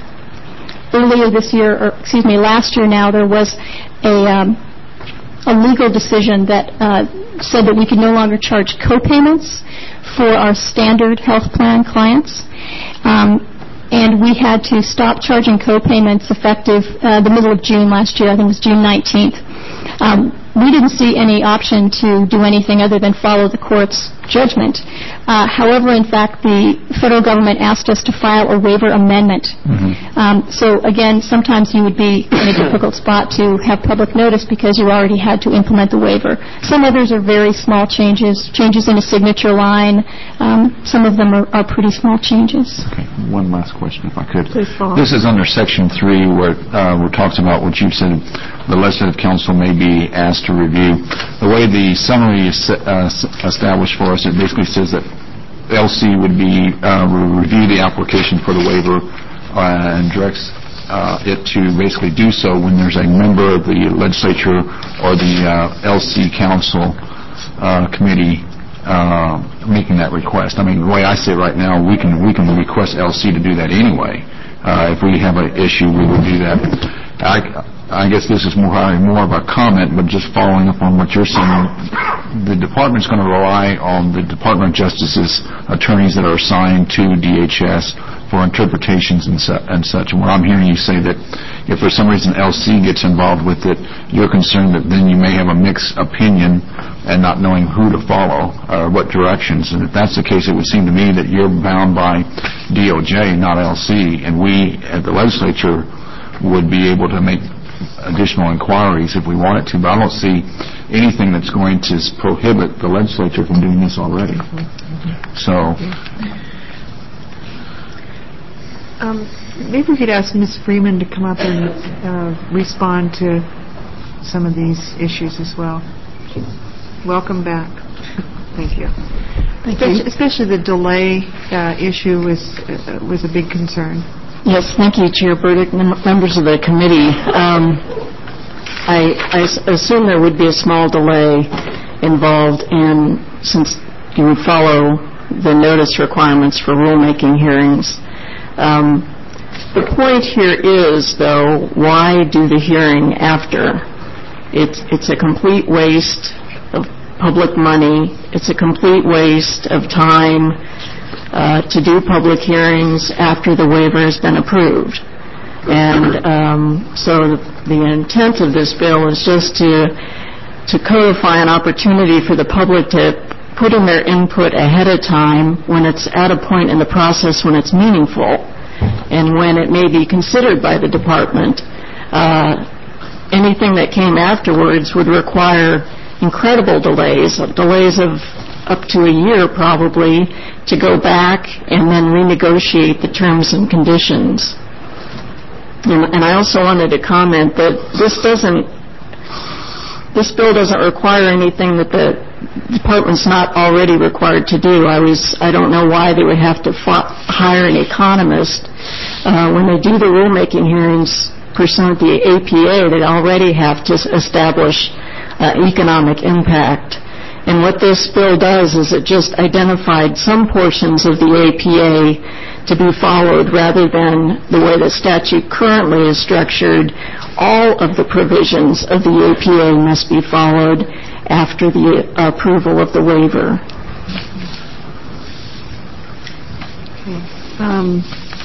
earlier this year, or excuse me, last year now, there was a, um, a legal decision that uh, said that we could no longer charge co-payments for our standard health plan clients. Um, and we had to stop charging co-payments effective uh, the middle of June last year. I think it was June nineteenth. Um, we didn't see any option to do anything other than follow the court's judgment. Uh, however, in fact, the federal government asked us to file a waiver amendment. Mm-hmm. Um, so, again, sometimes you would be in a difficult spot to have public notice because you already had to implement the waiver. Some others are very small changes, changes in a signature line. Um, some of them are, are pretty small changes. Okay. One last question, if I could. Please follow. This is under Section three where, uh, where it talks about what you said the Legislative Council may be asked to review. The way the summary is uh, established for us, it basically says that L C would be uh, review the application for the waiver uh, and directs uh, it to basically do so when there's a member of the legislature or the uh, L C Council uh, committee uh, making that request. I mean, the way I say it right now, we can we can request L C to do that anyway. Uh, if we have an issue, we would do that. I, I guess this is more more of a comment, but just following up on what you're saying, the department's going to rely on the Department of Justice's attorneys that are assigned to D H S for interpretations and, su- and such. And what I'm hearing you say that if for some reason L C gets involved with it, you're concerned that then you may have a mixed opinion and not knowing who to follow or what directions. And if that's the case, it would seem to me that you're bound by D O J, not L C, and we at the legislature would be able to make additional inquiries if we wanted to, but I don't see anything that's going to prohibit the legislature from doing this already. So, um, maybe we could ask Miz Freeman to come up and uh, respond to some of these issues as well. Welcome back. Thank you. Thank especially, you. especially the delay uh, issue was uh, was a big concern. Yes, thank you, Chair Burdick, mem- members of the committee. Um, I, I s- assume there would be a small delay involved in, since you would follow the notice requirements for rulemaking hearings. Um, the point here is, though, why do the hearing after? It's, it's a complete waste of public money. It's a complete waste of time Uh, to do public hearings after the waiver has been approved. And um, so the, the intent of this bill is just to to codify an opportunity for the public to put in their input ahead of time when it's at a point in the process when it's meaningful and when it may be considered by the department. Uh, anything that came afterwards would require incredible delays, delays of up to a year probably, to go back and then renegotiate the terms and conditions. And, and I also wanted to comment that this doesn't, this bill doesn't require anything that the department's not already required to do. I was, I don't know why they would have to f- hire an economist uh, when they do the rulemaking hearings pursuant to the A P A. They already have to establish uh, economic impact. And what this bill does is it just identified some portions of the A P A to be followed rather than the way the statute currently is structured. All of the provisions of the A P A must be followed after the approval of the waiver. Um,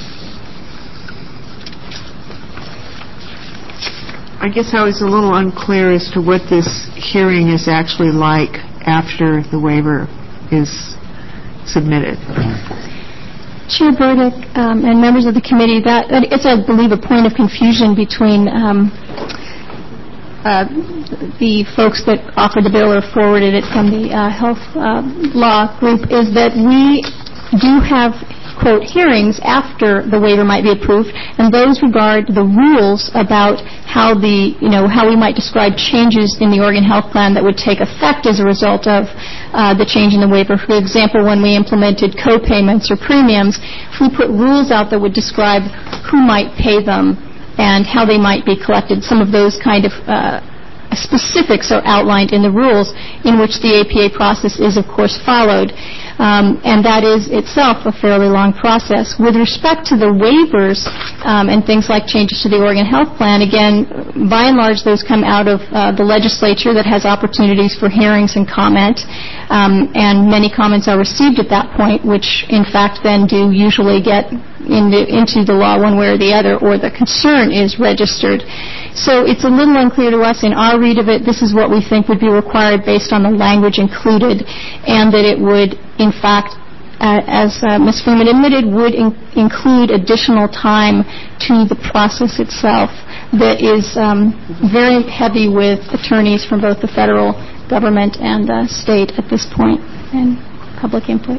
I guess I was a little unclear as to what this hearing is actually like after the waiver is submitted. Chair Burdick um, and members of the committee, that, that it's, I believe, a point of confusion between um, uh, the folks that offered the bill or forwarded it from the uh, health uh, law group, is that we do have, quote, hearings after the waiver might be approved, and those regard the rules about how the, you know, how we might describe changes in the Oregon Health Plan that would take effect as a result of uh, the change in the waiver. For example, when we implemented co-payments or premiums, we put rules out that would describe who might pay them and how they might be collected. Some of those kind of uh, specifics are outlined in the rules, in which the A P A process is, of course, followed. Um, and that is itself a fairly long process. With respect to the waivers um, and things like changes to the Oregon Health Plan, again, by and large, those come out of uh, the legislature that has opportunities for hearings and comment, um, and many comments are received at that point, which, in fact, then do usually get into, into the law one way or the other, or the concern is registered. So it's a little unclear to us in our read of it. This is what we think would be required based on the language included, and that it would, in fact, uh, as uh, Miz Freeman admitted, would in- include additional time to the process itself that is um, very heavy with attorneys from both the federal government and uh, state at this point, and public input.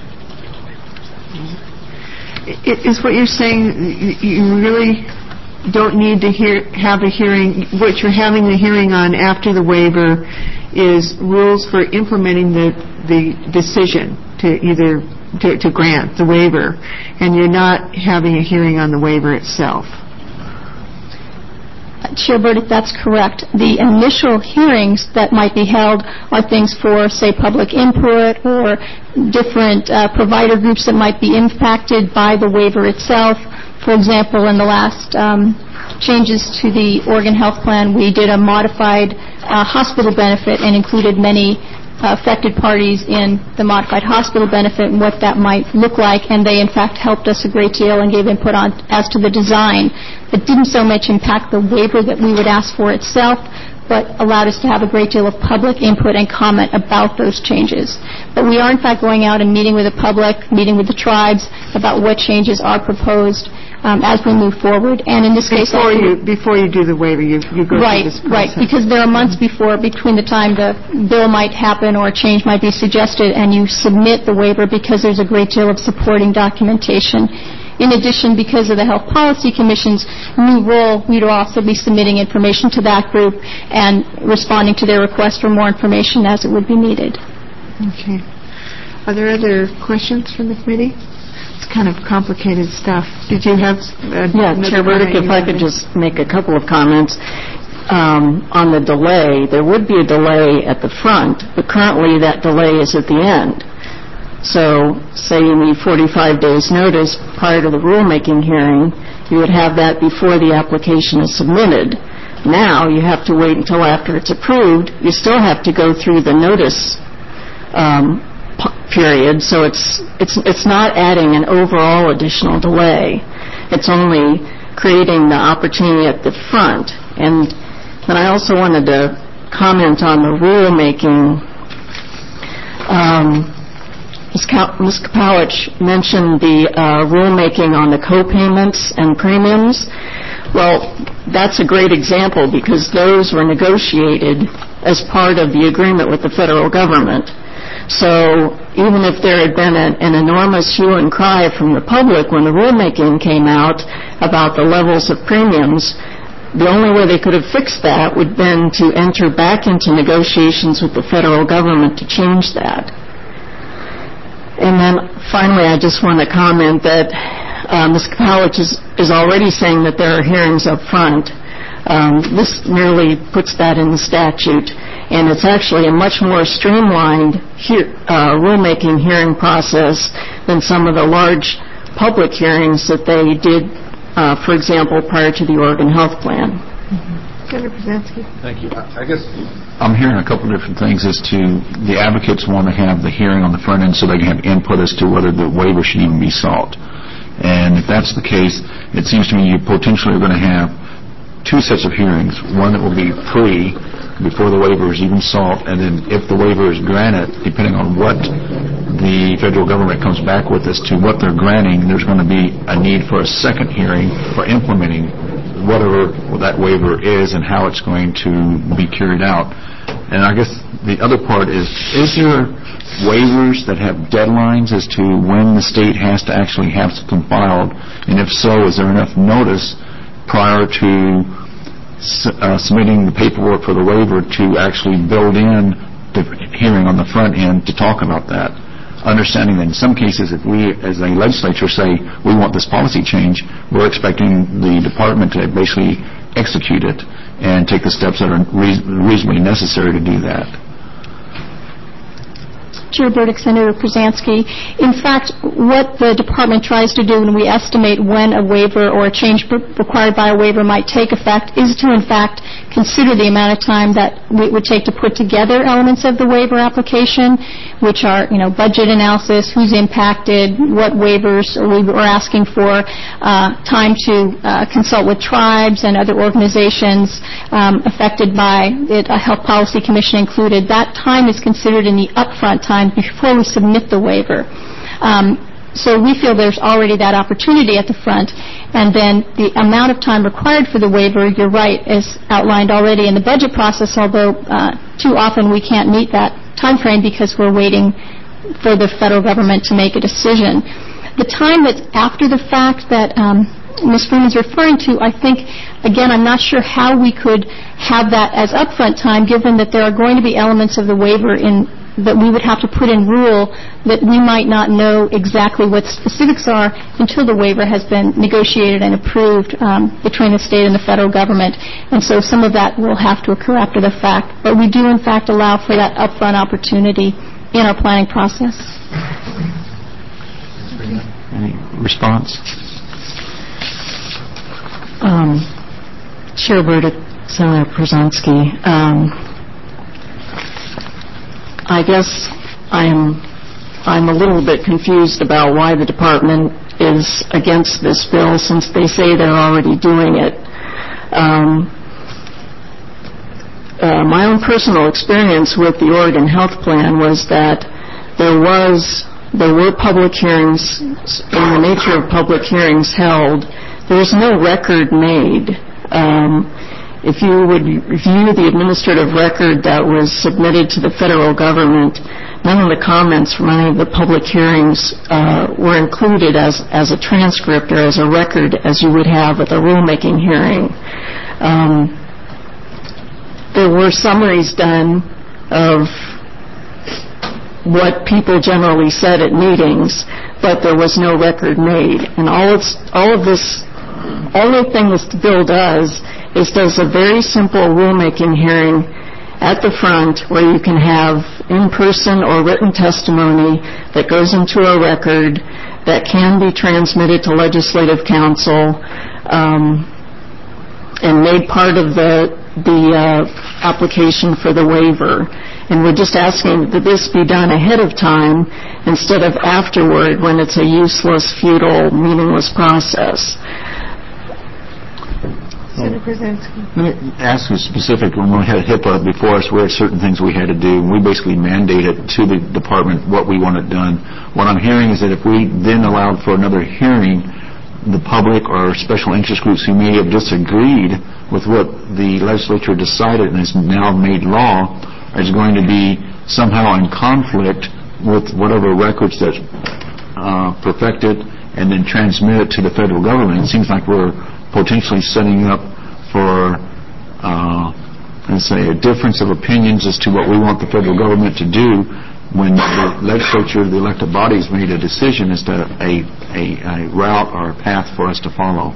Is what you're saying, you really don't need to hear, have a hearing? What you're having the hearing on after the waiver is rules for implementing the, the decision to either to, to grant the waiver, and you're not having a hearing on the waiver itself. Chair Burdick, that's correct. The initial hearings that might be held are things for, say, public input or different uh, provider groups that might be impacted by the waiver itself. For example, in the last um, changes to the Oregon Health Plan, we did a modified uh, hospital benefit and included many uh, affected parties in the modified hospital benefit and what that might look like, and they, in fact, helped us a great deal and gave input on as to the design. It didn't so much impact the waiver that we would ask for itself, but allowed us to have a great deal of public input and comment about those changes. But we are, in fact, going out and meeting with the public, meeting with the tribes about what changes are proposed um, as we move forward. And in this case, before you before you do the waiver, you you go right, through this process. Right, because there are months before, between the time the bill might happen or a change might be suggested, and you submit the waiver because there's a great deal of supporting documentation. In addition, because of the Health Policy Commission's new role, we'd also be submitting information to that group and responding to their request for more information as it would be needed. Okay. Are there other questions from the committee? It's kind of complicated stuff. Did you have uh, Yeah, Chair Burdick, if I could just make a couple of comments. Um, on the delay, there would be a delay at the front, but currently that delay is at the end. So, say you need forty-five days notice prior to the rulemaking hearing, you would have that before the application is submitted. Now, you have to wait until after it's approved. You still have to go through the notice um, p- period, so it's, it's, it's not adding an overall additional delay. It's only creating the opportunity at the front. And then I also wanted to comment on the rulemaking. Um, Miz Kapowicz mentioned the uh, rulemaking on the co-payments and premiums. Well, that's a great example because those were negotiated as part of the agreement with the federal government. So even if there had been an, an enormous hue and cry from the public when the rulemaking came out about the levels of premiums, the only way they could have fixed that would have been to enter back into negotiations with the federal government to change that. And then finally, I just want to comment that uh, Miz Kapowicz is, is already saying that there are hearings up front. Um, this merely puts that in the statute, and it's actually a much more streamlined he- uh, rulemaking hearing process than some of the large public hearings that they did, uh, for example, prior to the Oregon Health Plan. Mm-hmm. Senator Brzezinski. Thank you. I guess I'm hearing a couple of different things as to the advocates want to have the hearing on the front end so they can have input as to whether the waiver should even be sought. And if that's the case, it seems to me you potentially are going to have two sets of hearings. One that will be pre, before the waiver is even sought, and then if the waiver is granted, depending on what the federal government comes back with as to what they're granting, there's going to be a need for a second hearing for implementing whatever that waiver is and how it's going to be carried out. And I guess the other part is, is there waivers that have deadlines as to when the state has to actually have something filed? And if so, is there enough notice prior to uh, submitting the paperwork for the waiver to actually build in the hearing on the front end to talk about that? Understanding that in some cases, if we as a legislature say we want this policy change, we're expecting the department to basically execute it and take the steps that are reasonably necessary to do that. Chair Burdick, Senator Przansky. In fact, what the department tries to do when we estimate when a waiver or a change required by a waiver might take effect is to, in fact, consider the amount of time that it would take to put together elements of the waiver application, which are, you know, budget analysis, who's impacted, what waivers we are asking for, uh, time to uh, consult with tribes and other organizations um, affected by it, a Health Policy Commission included. That time is considered in the upfront time before we submit the waiver. Um, so we feel there's already that opportunity at the front. And then the amount of time required for the waiver, you're right, is outlined already in the budget process, although uh, too often we can't meet that time frame because we're waiting for the federal government to make a decision. The time that's after the fact that um, Miz Freeman's referring to, I think, again, I'm not sure how we could have that as upfront time, given that there are going to be elements of the waiver in that we would have to put in rule that we might not know exactly what the specifics are until the waiver has been negotiated and approved um, between the state and the federal government. And so some of that will have to occur after the fact. But we do, in fact, allow for that upfront opportunity in our planning process. Any response? Um, Chair Burdick, Senator Przansky. Um, I guess I'm I'm a little bit confused about why the department is against this bill, since they say they're already doing it. Um, uh, my own personal experience with the Oregon Health Plan was that there was there were public hearings in the nature of public hearings held. There was no record made. Um, If you would review the administrative record that was submitted to the federal government, none of the comments from any of the public hearings uh, were included as, as a transcript or as a record as you would have at a rulemaking hearing. Um, there were summaries done of what people generally said at meetings, but there was no record made. And all of, all of this, only thing this bill does is does a very simple rulemaking hearing at the front where you can have in-person or written testimony that goes into a record that can be transmitted to Legislative Council um, and made part of the, the uh, application for the waiver. And we're just asking that this be done ahead of time instead of afterward when it's a useless, futile, meaningless process. Senator Przansky. Let me ask you specific. When we had HIPAA before us, we had certain things we had to do. We basically mandated to the department what we wanted done. What I'm hearing is that if we then allowed for another hearing, the public or special interest groups who may have disagreed with what the legislature decided and is now made law is going to be somehow in conflict with whatever records that's uh, perfected and then transmitted to the federal government. It seems like we're potentially setting up for, uh, let's say, a difference of opinions as to what we want the federal government to do when the legislature, the elected bodies, made a decision as to a, a, a route or a path for us to follow.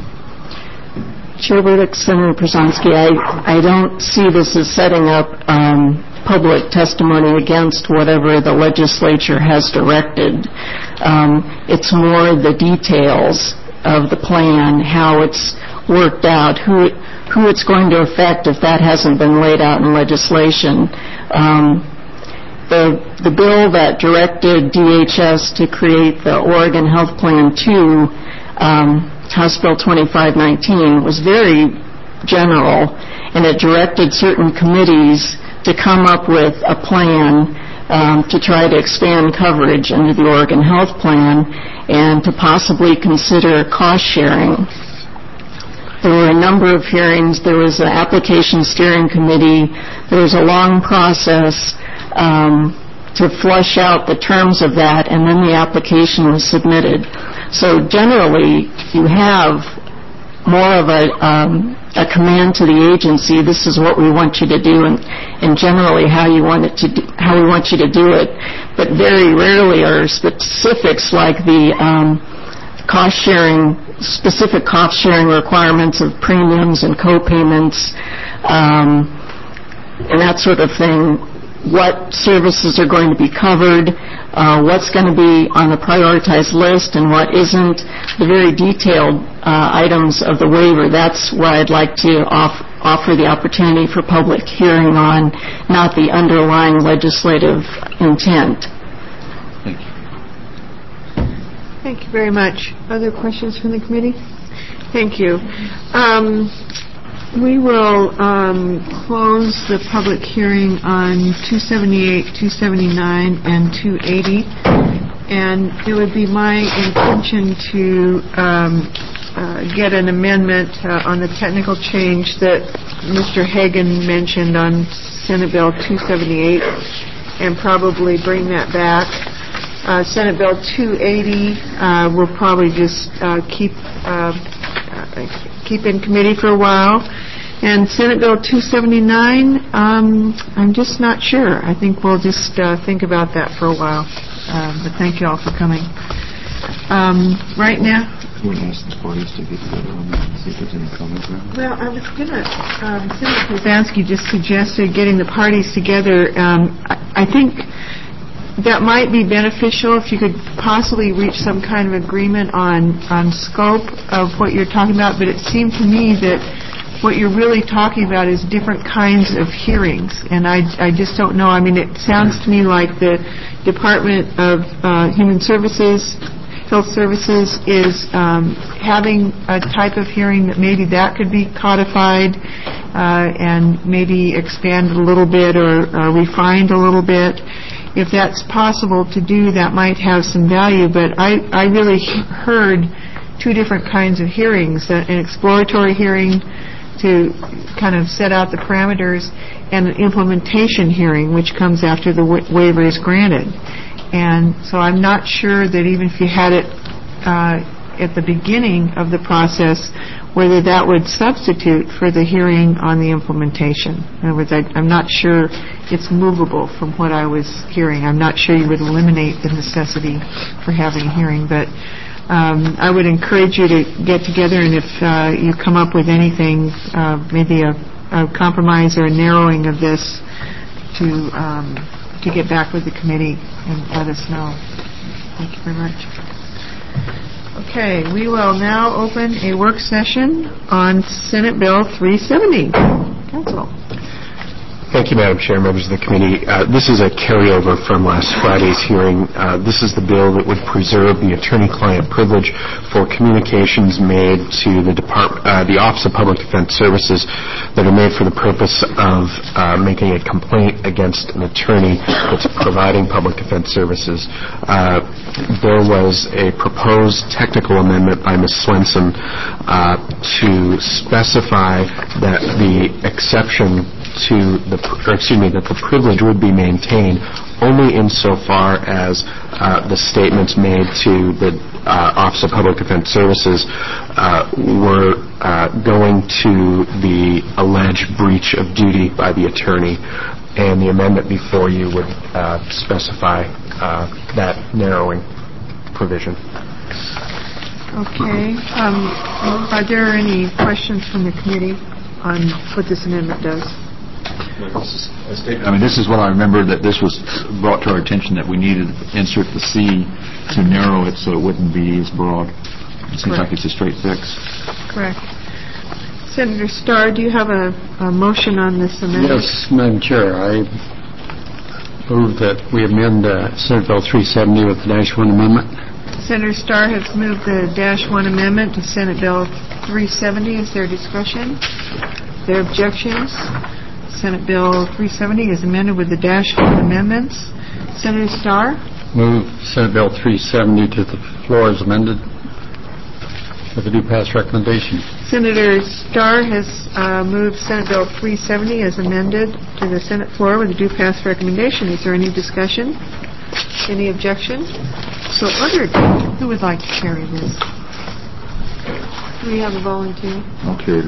Chair Burdick, Senator Przansky, I, I don't see this as setting up um, public testimony against whatever the legislature has directed. Um, it's more the details of the plan, how it's worked out, who who it's going to affect if that hasn't been laid out in legislation. Um, the the bill that directed D H S to create the Oregon Health Plan two, um, House Bill twenty-five nineteen, was very general, and it directed certain committees to come up with a plan um, to try to expand coverage under the Oregon Health Plan and to possibly consider cost sharing. There were a number of hearings. There was an application steering committee. There was a long process um, to flush out the terms of that, and then the application was submitted. So generally, you have more of a, um, a command to the agency. This is what we want you to do, and, and generally how you want it to do, how we want you to do it. But very rarely are specifics like the um, cost sharing, specific cost sharing requirements of premiums and co-payments, um, and that sort of thing. What services are going to be covered, uh, what's going to be on the prioritized list and what isn't, the very detailed uh, items of the waiver. That's what I'd like to off- offer the opportunity for public hearing on, not the underlying legislative intent. Thank you. Thank you very much. Other questions from the committee? Thank you. Um, we will um, close the public hearing on two seventy-eight, two seventy-nine, and two eighty. And it would be my intention to um, uh, get an amendment uh, on the technical change that Mister Hagan mentioned on Senate Bill two seventy-eight and probably bring that back. Uh, Senate Bill two eighty uh, we'll probably just uh, keep uh, keep in committee for a while. And Senate Bill two seventy-nine, um, I'm just not sure. I think we'll just uh, think about that for a while. Uh, but thank you all for coming. Um, right now... You want to ask the parties to get together on that and see if there's any comments there? Well, I was going to... Um, Senator Kozansky just suggested getting the parties together. Um, I, I think... that might be beneficial if you could possibly reach some kind of agreement on, on scope of what you're talking about, but it seemed to me that what you're really talking about is different kinds of hearings, and I, I just don't know. I mean, it sounds to me like the Department of uh, Human Services, Health Services is um, having a type of hearing that maybe that could be codified uh, and maybe expanded a little bit or, or refined a little bit. If that's possible to do, that might have some value, but I, I really heard two different kinds of hearings, an exploratory hearing to kind of set out the parameters and an implementation hearing, which comes after the wa- waiver is granted. And so I'm not sure that even if you had it uh, at the beginning of the process, whether that would substitute for the hearing on the implementation. In other words, I, I'm not sure it's movable from what I was hearing. I'm not sure you would eliminate the necessity for having a hearing, but um, I would encourage you to get together, and if uh, you come up with anything, uh, maybe a, a compromise or a narrowing of this, to um, to get back with the committee and let us know. Thank you very much. Okay, we will now open a work session on Senate Bill three seventy. Council. Thank you, Madam Chair, members of the committee. Uh, this is a carryover from last Friday's hearing. Uh, this is the bill that would preserve the attorney-client privilege for communications made to the Department, uh, the Office of Public Defense Services that are made for the purpose of uh, making a complaint against an attorney that's providing public defense services. Uh, there was a proposed technical amendment by Miz Swenson uh, to specify that the exception to the, or excuse me, that the privilege would be maintained only insofar as uh, the statements made to the uh, Office of Public Defense Services uh, were uh, going to the alleged breach of duty by the attorney, and the amendment before you would uh, specify uh, that narrowing provision. Okay. Um, are there any questions from the committee on what this amendment does? I mean, this is what I remember, that this was brought to our attention, that we needed to insert the C to narrow it so it wouldn't be as broad. It seems Correct. like it's a straight fix. Correct. Senator Starr, do you have a, a motion on this amendment? Yes, Madam Chair. I Move that we amend uh, Senate Bill three seventy with the dash one amendment. Senator Starr has moved the dash one amendment to Senate Bill three seventy. Is there discussion? Is there objections? Senate Bill three seventy is amended with the dash one amendments. Senator Starr? Move Senate Bill three seventy to the floor as amended with a due pass recommendation. Senator Starr has uh, moved Senate Bill three seventy as amended to the Senate floor with a due pass recommendation. Is there any discussion? Any objection? So ordered. Who would like to carry this? Do we have a volunteer? Okay.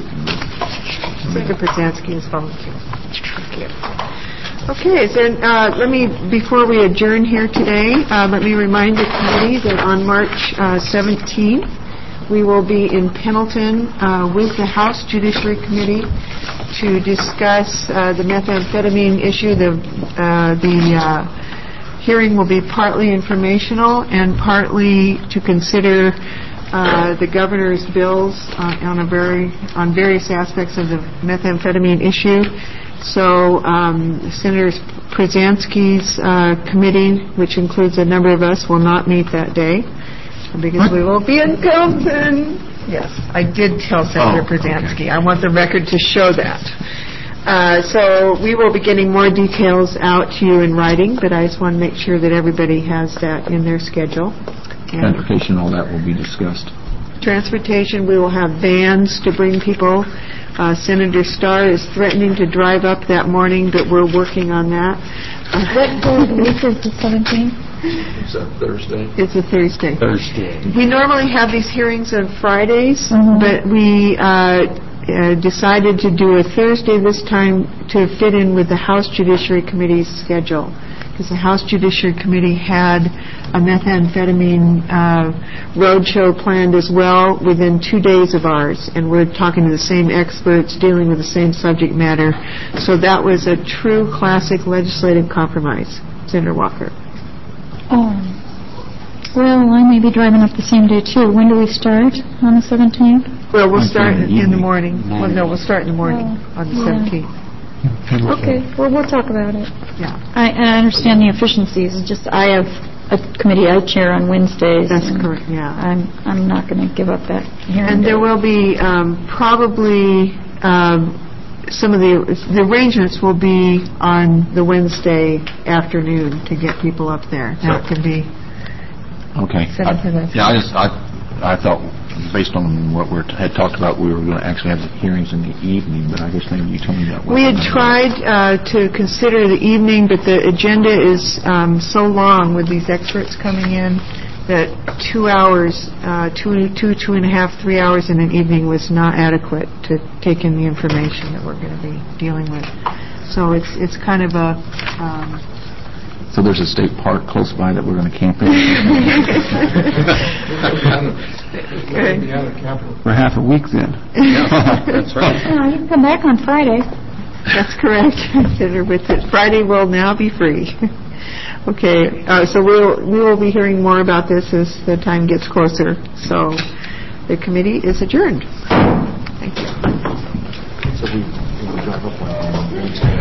Senator Brzezinski is volunteer. Thank you. Okay, then uh, let me, before we adjourn here today, uh, let me remind the committee that on March uh, seventeenth, we will be in Pendleton uh, with the House Judiciary Committee to discuss uh, the methamphetamine issue. The, uh, the uh, hearing will be partly informational and partly to consider uh, the governor's bills uh, on a very on various aspects of the methamphetamine issue. So um, Senator Brzezinski's uh, committee, which includes a number of us, will not meet that day because we will be in Pendleton. Yes, I did tell Senator Oh, Brzezinski. I want the record to show that. Uh, so we will be getting more details out to you in writing, but I just want to make sure that everybody has that in their schedule. And Transportation, all that will be discussed. transportation, we will have vans to bring people. Uh, Senator Starr is threatening to drive up that morning, but we're working on that. What day of the week is the seventeenth? Is that Thursday? It's a Thursday. Thursday. We normally have these hearings on Fridays, Mhm. but we uh, uh, decided to do a Thursday this time to fit in with the House Judiciary Committee's schedule, because the House Judiciary Committee had a methamphetamine uh, roadshow planned as well within two days of ours, and we're talking to the same experts, dealing with the same subject matter. So that was a true classic legislative compromise. Senator Walker. Oh. Well, I may be driving up the same day, too. When do we start? On the seventeenth? Well, we'll I start think in the evening. morning. Well, no, we'll start in the morning Oh, on the yeah. seventeenth. Okay, well, we'll talk about it. Yeah, I, I understand the efficiencies. It's just I have a committee I chair on Wednesdays. that's and correct, yeah. I'm I'm not going to give up that hearing. And there day. will be um, probably um, some of the, the arrangements will be on the Wednesday afternoon to get people up there. That can be Okay. set up for the... Yeah, I just, I, I thought, based on what we had talked about, we were going to actually have the hearings in the evening, but I guess maybe you told me that. We had tried uh, to consider the evening, but the agenda is um, so long with these experts coming in that two hours, uh, two, two, two and a half, three hours in an evening was not adequate to take in the information that we're going to be dealing with. So it's it's kind of a... Um, So there's a state park close by that we're going to camp in for half a week then. That's right. Oh, you can come back on Friday. That's correct. Consider with it. Friday will now be free. Okay, uh, so we'll we will be hearing more about this as the time gets closer. So the committee is adjourned. Thank you. So we, we drive up on Wednesday.